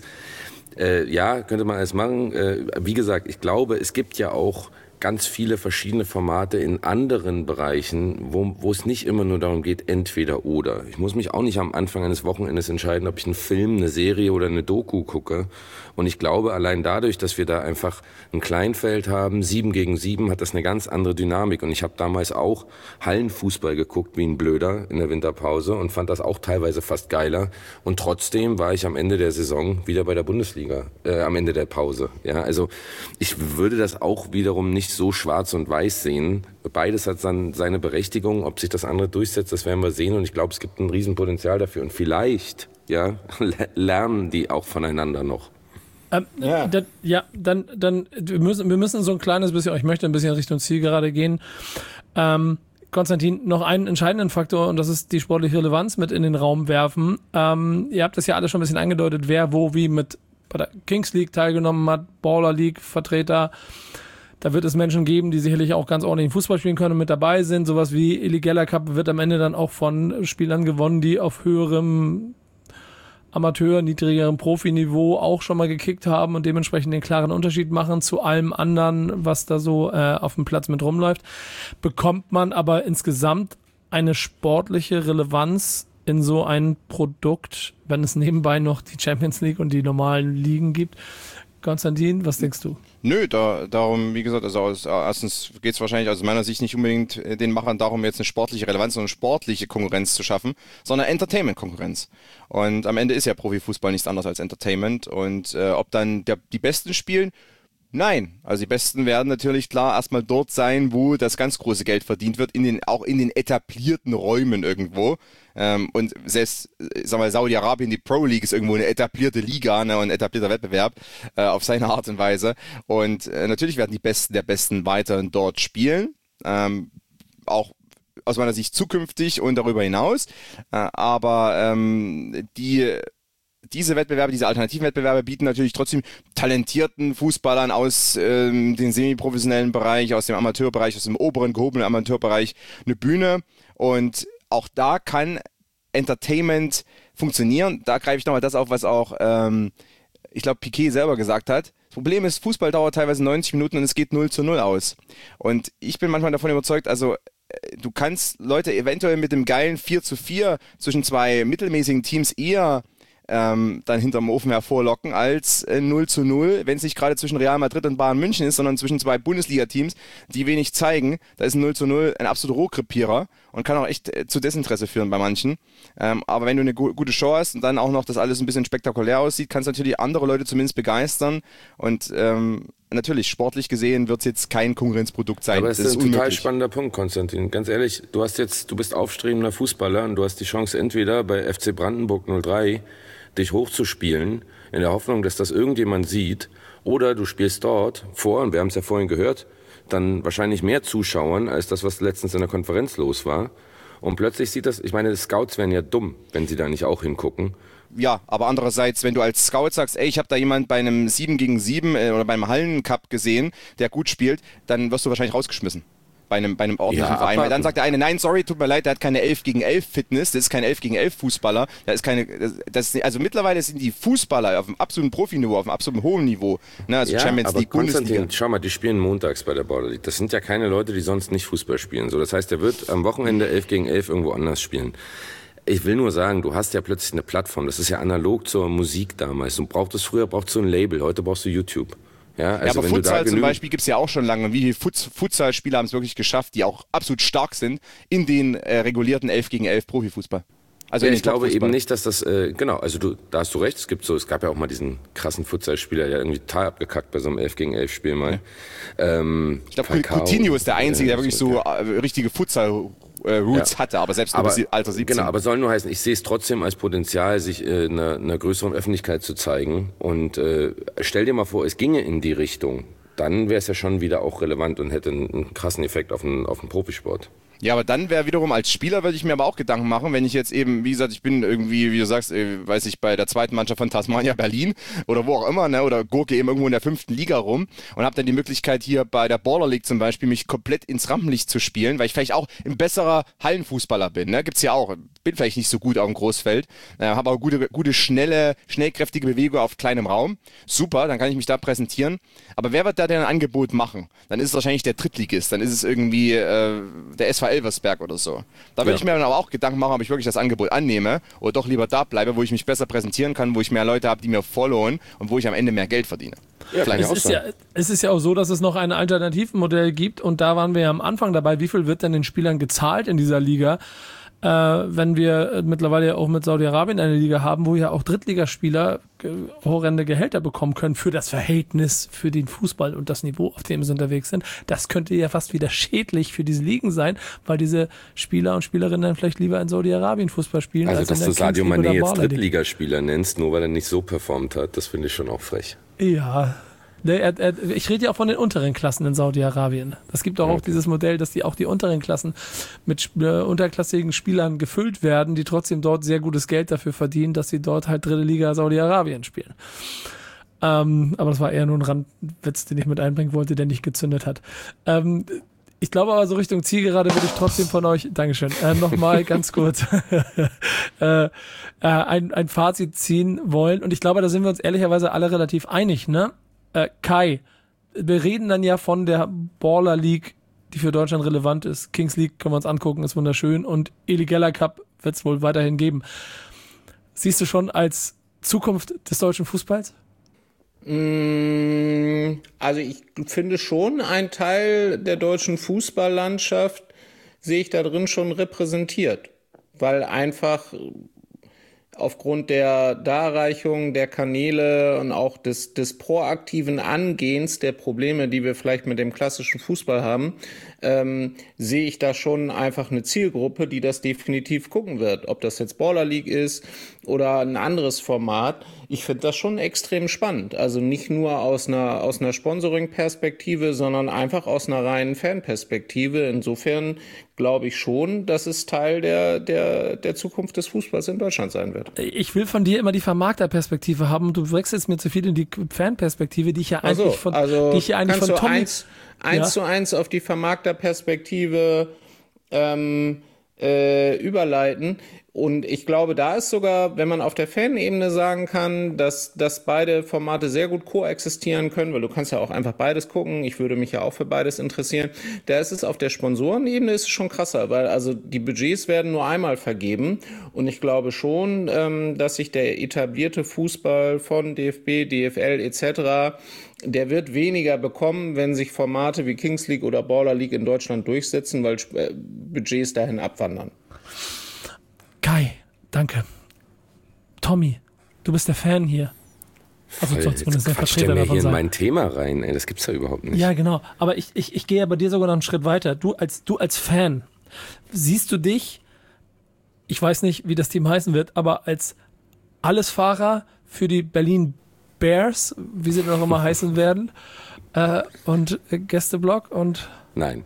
äh, ja, könnte man alles machen. Äh, wie gesagt, ich glaube, es gibt ja auch ganz viele verschiedene Formate in anderen Bereichen, wo, wo es nicht immer nur darum geht, entweder oder. Ich muss mich auch nicht am Anfang eines Wochenendes entscheiden, ob ich einen Film, eine Serie oder eine Doku gucke. Und ich glaube, allein dadurch, dass wir da einfach ein Kleinfeld haben, sieben gegen sieben, hat das eine ganz andere Dynamik. Und ich habe damals auch Hallenfußball geguckt wie ein Blöder in der Winterpause und fand das auch teilweise fast geiler. Und trotzdem war ich am Ende der Saison wieder bei der Bundesliga, äh, am Ende der Pause. Ja, also ich würde das auch wiederum nicht so schwarz und weiß sehen. Beides hat dann seine Berechtigung. Ob sich das andere durchsetzt, das werden wir sehen. Und ich glaube, es gibt ein Riesenpotenzial dafür. Und vielleicht, ja, lernen die auch voneinander noch. Ähm, ja. Das, ja, dann, dann wir müssen, wir müssen so ein kleines bisschen, ich möchte ein bisschen Richtung Ziel gerade gehen. Ähm, Konstantin, noch einen entscheidenden Faktor, und das ist die sportliche Relevanz, mit in den Raum werfen. Ähm, ihr habt das ja alle schon ein bisschen angedeutet, wer wo wie mit bei der Kings League teilgenommen hat, Baller League Vertreter. Da wird es Menschen geben, die sicherlich auch ganz ordentlich Fußball spielen können und mit dabei sind. Sowas wie Eli Geller Cup wird am Ende dann auch von Spielern gewonnen, die auf höherem Amateur, niedrigerem Profiniveau auch schon mal gekickt haben und dementsprechend den klaren Unterschied machen zu allem anderen, was da so äh, auf dem Platz mit rumläuft. Bekommt man aber insgesamt eine sportliche Relevanz in so ein Produkt, wenn es nebenbei noch die Champions League und die normalen Ligen gibt? Konstantin, was denkst du? Nö, da, darum, wie gesagt, also aus, erstens geht es wahrscheinlich aus meiner Sicht nicht unbedingt den Machern darum, jetzt eine sportliche Relevanz und eine sportliche Konkurrenz zu schaffen, sondern Entertainment-Konkurrenz. Und am Ende ist ja Profifußball nichts anderes als Entertainment. Und äh, ob dann der, die Besten spielen, nein. Also die Besten werden natürlich klar erstmal dort sein, wo das ganz große Geld verdient wird, in den, auch in den etablierten Räumen irgendwo. Ähm, und selbst, sagen wir, Saudi-Arabien, die Pro League ist irgendwo eine etablierte Liga, ne, und ein etablierter Wettbewerb äh, auf seine Art und Weise. Und äh, natürlich werden die Besten der Besten weiterhin dort spielen. Ähm, auch aus meiner Sicht zukünftig und darüber hinaus. Äh, aber ähm, die Diese Wettbewerbe, diese alternativen Wettbewerbe bieten natürlich trotzdem talentierten Fußballern aus ähm, dem semiprofessionellen Bereich, aus dem Amateurbereich, aus dem oberen gehobenen Amateurbereich eine Bühne. Und auch da kann Entertainment funktionieren. Da greife ich nochmal das auf, was auch, ähm, ich glaube, Piquet selber gesagt hat. Das Problem ist, Fußball dauert teilweise neunzig Minuten und es geht null zu null aus. Und ich bin manchmal davon überzeugt, also du kannst Leute eventuell mit dem geilen vier zu vier zwischen zwei mittelmäßigen Teams eher ähm, dann hinterm Ofen hervorlocken als äh, null zu null, wenn es nicht gerade zwischen Real Madrid und Bayern München ist, sondern zwischen zwei Bundesliga-Teams, die wenig zeigen. Da ist ein null zu null ein absoluter Rohkrepierer und kann auch echt äh, zu Desinteresse führen bei manchen. Ähm, aber wenn du eine gu- gute Show hast und dann auch noch das alles ein bisschen spektakulär aussieht, kannst du natürlich andere Leute zumindest begeistern und ähm, natürlich, sportlich gesehen wird es jetzt kein Konkurrenzprodukt sein. Aber das, das ist ein unmöglich. total spannender Punkt, Konstantin. Ganz ehrlich, du hast jetzt, du bist aufstrebender Fußballer und du hast die Chance, entweder bei F C Brandenburg null drei dich hochzuspielen, in der Hoffnung, dass das irgendjemand sieht, oder du spielst dort vor, und wir haben es ja vorhin gehört, dann wahrscheinlich mehr Zuschauern als das, was letztens in der Konferenz los war. Und plötzlich sieht das, ich meine, die Scouts wären ja dumm, wenn sie da nicht auch hingucken. Ja, aber andererseits, wenn du als Scout sagst, ey, ich habe da jemand bei einem sieben gegen sieben äh, oder beim Hallencup gesehen, der gut spielt, dann wirst du wahrscheinlich rausgeschmissen. Bei einem, bei einem ordentlichen Ja, Verein. Weil dann abwarten. sagt der eine, nein, sorry, tut mir leid, der hat keine elf gegen elf Fitness, das ist kein elf gegen elf Fußballer, da ist keine, das, das, also mittlerweile sind die Fußballer auf dem absoluten Profiniveau, auf dem absoluten hohen Niveau, ne, also Ja, Champions aber League, Bundesliga. Konstantin, schau mal, die spielen montags bei der Border League. Das sind ja keine Leute, die sonst nicht Fußball spielen. So, das heißt, der wird am Wochenende elf gegen elf irgendwo anders spielen. Ich will nur sagen, du hast ja plötzlich eine Plattform. Das ist ja analog zur Musik damals. Du brauchtest früher brauchst du ein Label, heute brauchst du YouTube. Ja, also ja, aber wenn du da Futsal zum genügend- Beispiel gibt's ja auch schon lange. Wie viele Futs- Futsal-Spieler haben es wirklich geschafft, die auch absolut stark sind in den äh, regulierten elf gegen elf Profifußball? Also ja, in ich den glaube Top-Fußball. eben nicht, dass das, äh, genau, also du, da hast du recht, es gibt so, es gab ja auch mal diesen krassen Futsalspieler, der irgendwie total abgekackt bei so einem elf gegen elf Spiel mal. Ja. Ähm, Ich glaube, Falcao. Coutinho ist der Einzige, Ja, der wirklich so, so äh, richtige Futsal-Roots Ja. hatte, aber selbst aber, nur bis Alter siebzehn. Genau, aber soll nur heißen, ich sehe es trotzdem als Potenzial, sich äh, einer, einer größeren Öffentlichkeit zu zeigen. Und äh, stell dir mal vor, es ginge in die Richtung. Dann wäre es ja schon wieder auch relevant und hätte einen, einen krassen Effekt auf den, auf den Profisport. Ja, aber dann wäre wiederum als Spieler, würde ich mir aber auch Gedanken machen, wenn ich jetzt eben, wie gesagt, ich bin irgendwie, wie du sagst, äh, weiß ich, bei der zweiten Mannschaft von Tasmania Berlin oder wo auch immer, ne, oder gurke eben irgendwo in der fünften Liga rum und habe dann die Möglichkeit hier bei der Baller League zum Beispiel mich komplett ins Rampenlicht zu spielen, weil ich vielleicht auch ein besserer Hallenfußballer bin, ne, gibt's ja auch, bin vielleicht nicht so gut auf dem Großfeld, äh, habe aber gute, gute, schnelle, schnellkräftige Bewegung auf kleinem Raum, super, dann kann ich mich da präsentieren, aber wer wird da denn ein Angebot machen? Dann ist es wahrscheinlich der Drittligist, dann ist es irgendwie äh, der S V Elversberg oder so. Da würde Ja. ich mir dann aber auch Gedanken machen, ob ich wirklich das Angebot annehme oder doch lieber da bleibe, wo ich mich besser präsentieren kann, wo ich mehr Leute habe, die mir followen und wo ich am Ende mehr Geld verdiene. Ja, Vielleicht Es auch ist, so. ja, es ist ja auch so, dass es noch ein Alternativmodell gibt und da waren wir ja am Anfang dabei. Wie viel wird denn den Spielern gezahlt in dieser Liga? Äh, wenn wir äh, mittlerweile ja auch mit Saudi-Arabien eine Liga haben, wo ja auch Drittligaspieler äh, horrende Gehälter bekommen können für das Verhältnis, für den Fußball und das Niveau, auf dem sie unterwegs sind. Das könnte ja fast wieder schädlich für diese Ligen sein, weil diese Spieler und Spielerinnen dann vielleicht lieber in Saudi-Arabien Fußball spielen. Also, als dass in du der Sadio Kings League Mané oder jetzt Baller League. Drittligaspieler nennst, nur weil er nicht so performt hat, das finde ich schon auch frech. Ja. Ne, er, er, ich rede ja auch von den unteren Klassen in Saudi-Arabien. Es gibt auch, auch dieses Modell, dass die auch die unteren Klassen mit sp- äh, unterklassigen Spielern gefüllt werden, die trotzdem dort sehr gutes Geld dafür verdienen, dass sie dort halt dritte Liga Saudi-Arabien spielen. Ähm, aber das war eher nur ein Randwitz, den ich mit einbringen wollte, der nicht gezündet hat. Ähm, ich glaube aber so Richtung Zielgerade würde ich trotzdem von euch, Dankeschön, äh, nochmal ganz kurz äh, äh, ein, ein Fazit ziehen wollen. Und ich glaube, da sind wir uns ehrlicherweise alle relativ einig, ne? Äh, Kai, wir reden dann ja von der Baller League, die für Deutschland relevant ist. Kings League können wir uns angucken, ist wunderschön. Und Eligella Cup wird es wohl weiterhin geben. Siehst du schon als Zukunft des deutschen Fußballs? Also ich finde schon, ein Teil der deutschen Fußballlandschaft sehe ich da drin schon repräsentiert, weil einfach aufgrund der Darreichung der Kanäle und auch des, des proaktiven Angehens der Probleme, die wir vielleicht mit dem klassischen Fußball haben, ähm, sehe ich da schon einfach eine Zielgruppe, die das definitiv gucken wird. Ob das jetzt Baller League ist oder ein anderes Format. Ich finde das schon extrem spannend. Also nicht nur aus einer, aus einer Sponsoring-Perspektive, sondern einfach aus einer reinen Fanperspektive. Insofern glaube ich schon, dass es Teil der, der, der Zukunft des Fußballs in Deutschland sein wird. Ich will von dir immer die Vermarkterperspektive haben und du wechselst mir zu viel in die Fanperspektive, die ich ja eigentlich Also, von, also die ich ja eigentlich kannst von du Tommy... eins, eins Ja. zu eins auf die Vermarkterperspektive ähm, äh, überleiten. Und ich glaube, da ist sogar, wenn man auf der Fanebene sagen kann, dass, dass beide Formate sehr gut koexistieren können, weil du kannst ja auch einfach beides gucken. Ich würde mich ja auch für beides interessieren. Da ist es auf der Sponsorenebene ist es schon krasser, weil also die Budgets werden nur einmal vergeben. Und ich glaube schon, ähm, dass sich der etablierte Fußball von D F B, D F L et cetera, der wird weniger bekommen, wenn sich Formate wie Kings League oder Baller League in Deutschland durchsetzen, weil äh, Budgets dahin abwandern. Kai, danke. Tommy, du bist der Fan hier. Also Voll, sonst zumindest der quatscht Vertreter der mir davon hier in sein. mein Thema rein, ey, das gibt's ja überhaupt nicht. Ja, genau. Aber ich, ich, ich gehe ja bei dir sogar noch einen Schritt weiter. Du als, du als Fan, siehst du dich, ich weiß nicht, wie das Team heißen wird, aber als Allesfahrer für die Berlin Bears, wie sie dann auch immer heißen werden, äh, und äh, Gästeblock und... Nein.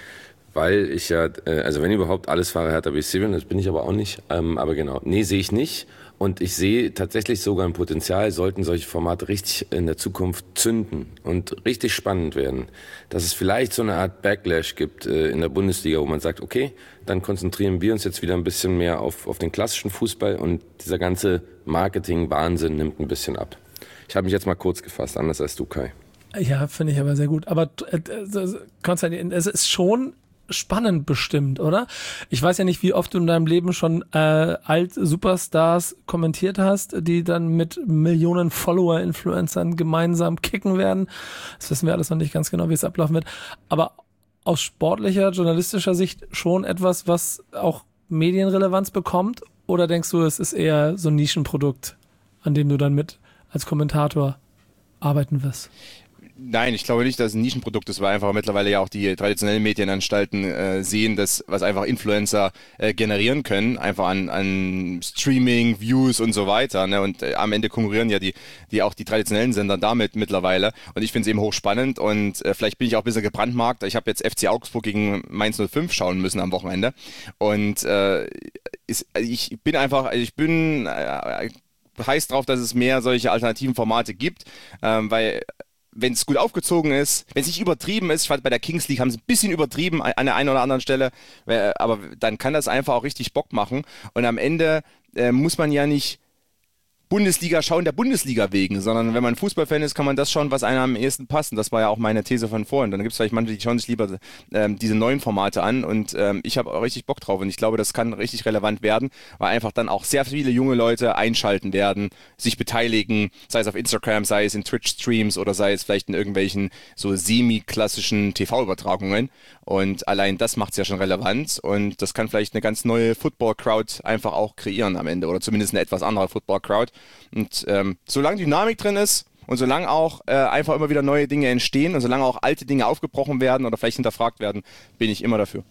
Weil ich ja, also wenn überhaupt alles fahre Hertha B S C bin, das bin ich aber auch nicht, ähm, aber genau, nee, sehe ich nicht und ich sehe tatsächlich sogar ein Potenzial, sollten solche Formate richtig in der Zukunft zünden und richtig spannend werden, dass es vielleicht so eine Art Backlash gibt äh, in der Bundesliga, wo man sagt, okay, dann konzentrieren wir uns jetzt wieder ein bisschen mehr auf, auf den klassischen Fußball und dieser ganze Marketing-Wahnsinn nimmt ein bisschen ab. Ich habe mich jetzt mal kurz gefasst, anders als du, Kai. Ja, finde ich aber sehr gut, aber äh, Konstantin, es ist schon spannend bestimmt, oder? Ich weiß ja nicht, wie oft du in deinem Leben schon äh, Alt-Superstars kommentiert hast, die dann mit Millionen Follower-Influencern gemeinsam kicken werden. Das wissen wir alles noch nicht ganz genau, wie es ablaufen wird. Aber aus sportlicher, journalistischer Sicht schon etwas, was auch Medienrelevanz bekommt? Oder denkst du, es ist eher so ein Nischenprodukt, an dem du dann mit als Kommentator arbeiten wirst? Nein, ich glaube nicht, dass es ein Nischenprodukt ist, weil einfach mittlerweile ja auch die traditionellen Medienanstalten äh, sehen, dass was einfach Influencer äh, generieren können, einfach an, an Streaming, Views und so weiter. Ne? Und äh, am Ende konkurrieren ja die, die auch die traditionellen Sender damit mittlerweile. Und ich finde es eben hochspannend und äh, vielleicht bin ich auch ein bisschen gebrandmarkt. Ich habe jetzt F C Augsburg gegen Mainz null fünf schauen müssen am Wochenende. Und äh, ist, ich bin einfach, also ich bin äh, heiß drauf, dass es mehr solche alternativen Formate gibt, ähm, weil wenn es gut aufgezogen ist, wenn es nicht übertrieben ist, ich fand bei der Kings League haben sie ein bisschen übertrieben an der einen oder anderen Stelle, aber dann kann das einfach auch richtig Bock machen und am Ende äh, muss man ja nicht Bundesliga schauen der Bundesliga wegen, sondern wenn man Fußballfan ist, kann man das schauen, was einem am ehesten passt. Und das war ja auch meine These von vorhin. Dann gibt es vielleicht manche, die schauen sich lieber ähm, diese neuen Formate an und ähm, ich habe auch richtig Bock drauf und ich glaube, das kann richtig relevant werden, weil einfach dann auch sehr viele junge Leute einschalten werden, sich beteiligen, sei es auf Instagram, sei es in Twitch-Streams oder sei es vielleicht in irgendwelchen so semi-klassischen T V-Übertragungen und allein das macht es ja schon relevant und das kann vielleicht eine ganz neue Football-Crowd einfach auch kreieren am Ende oder zumindest eine etwas andere Football-Crowd. Und ähm, solange Dynamik drin ist und solange auch äh, einfach immer wieder neue Dinge entstehen und solange auch alte Dinge aufgebrochen werden oder vielleicht hinterfragt werden, bin ich immer dafür.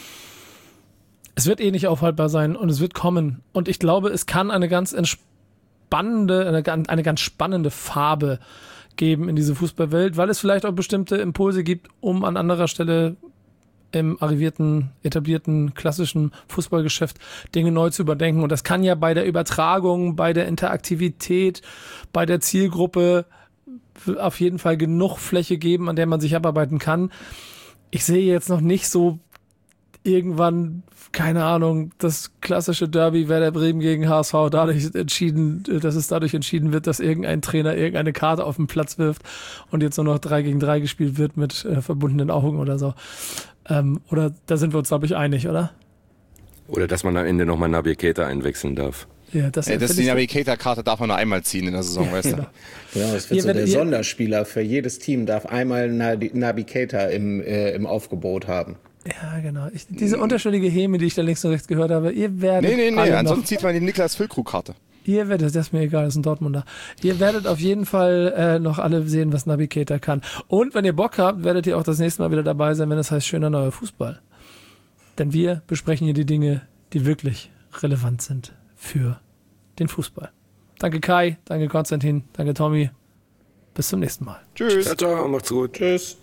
Es wird eh nicht aufhaltbar sein und es wird kommen. Und ich glaube, es kann eine ganz entspannende, eine, eine ganz spannende Farbe geben in diese Fußballwelt, weil es vielleicht auch bestimmte Impulse gibt, um an anderer Stelle im arrivierten, etablierten, klassischen Fußballgeschäft Dinge neu zu überdenken. Und das kann ja bei der Übertragung, bei der Interaktivität, bei der Zielgruppe auf jeden Fall genug Fläche geben, an der man sich abarbeiten kann. Ich sehe jetzt noch nicht so irgendwann, keine Ahnung, das klassische Derby Werder Bremen gegen H S V dadurch entschieden, dass es dadurch entschieden wird, dass irgendein Trainer irgendeine Karte auf den Platz wirft und jetzt nur noch drei gegen drei gespielt wird mit äh, verbundenen Augen oder so. Ähm, oder da sind wir uns, glaube ich, einig, oder? Oder dass man am Ende nochmal Naby Keita einwechseln darf. Ja, das ja, das die Naby Keita-Karte darf man nur einmal ziehen in der Saison, ja, weißt du? Genau, genau es wird ihr so der Sonderspieler für jedes Team darf einmal Naby Keita im, äh, im Aufgebot haben. Ja, genau. Ich, diese unterschwellige Häme, die ich da links und rechts gehört habe, ihr werdet. Nee, nee, nee, ansonsten noch, zieht man die Niklas Füllkrug-Karte. Ihr werdet, das ist mir egal, das ist ein Dortmunder. Ihr werdet auf jeden Fall äh, noch alle sehen, was Naby Keita kann. Und wenn ihr Bock habt, werdet ihr auch das nächste Mal wieder dabei sein, wenn es heißt schöner neuer Fußball. Denn wir besprechen hier die Dinge, die wirklich relevant sind für den Fußball. Danke Kai, danke Konstantin, danke Tommy. Bis zum nächsten Mal. Tschüss. Ciao, ciao, macht's gut. Tschüss.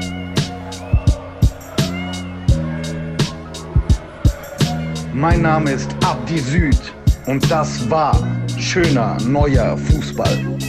Mein Name ist Abdi Süd und das war schöner neuer Fußball.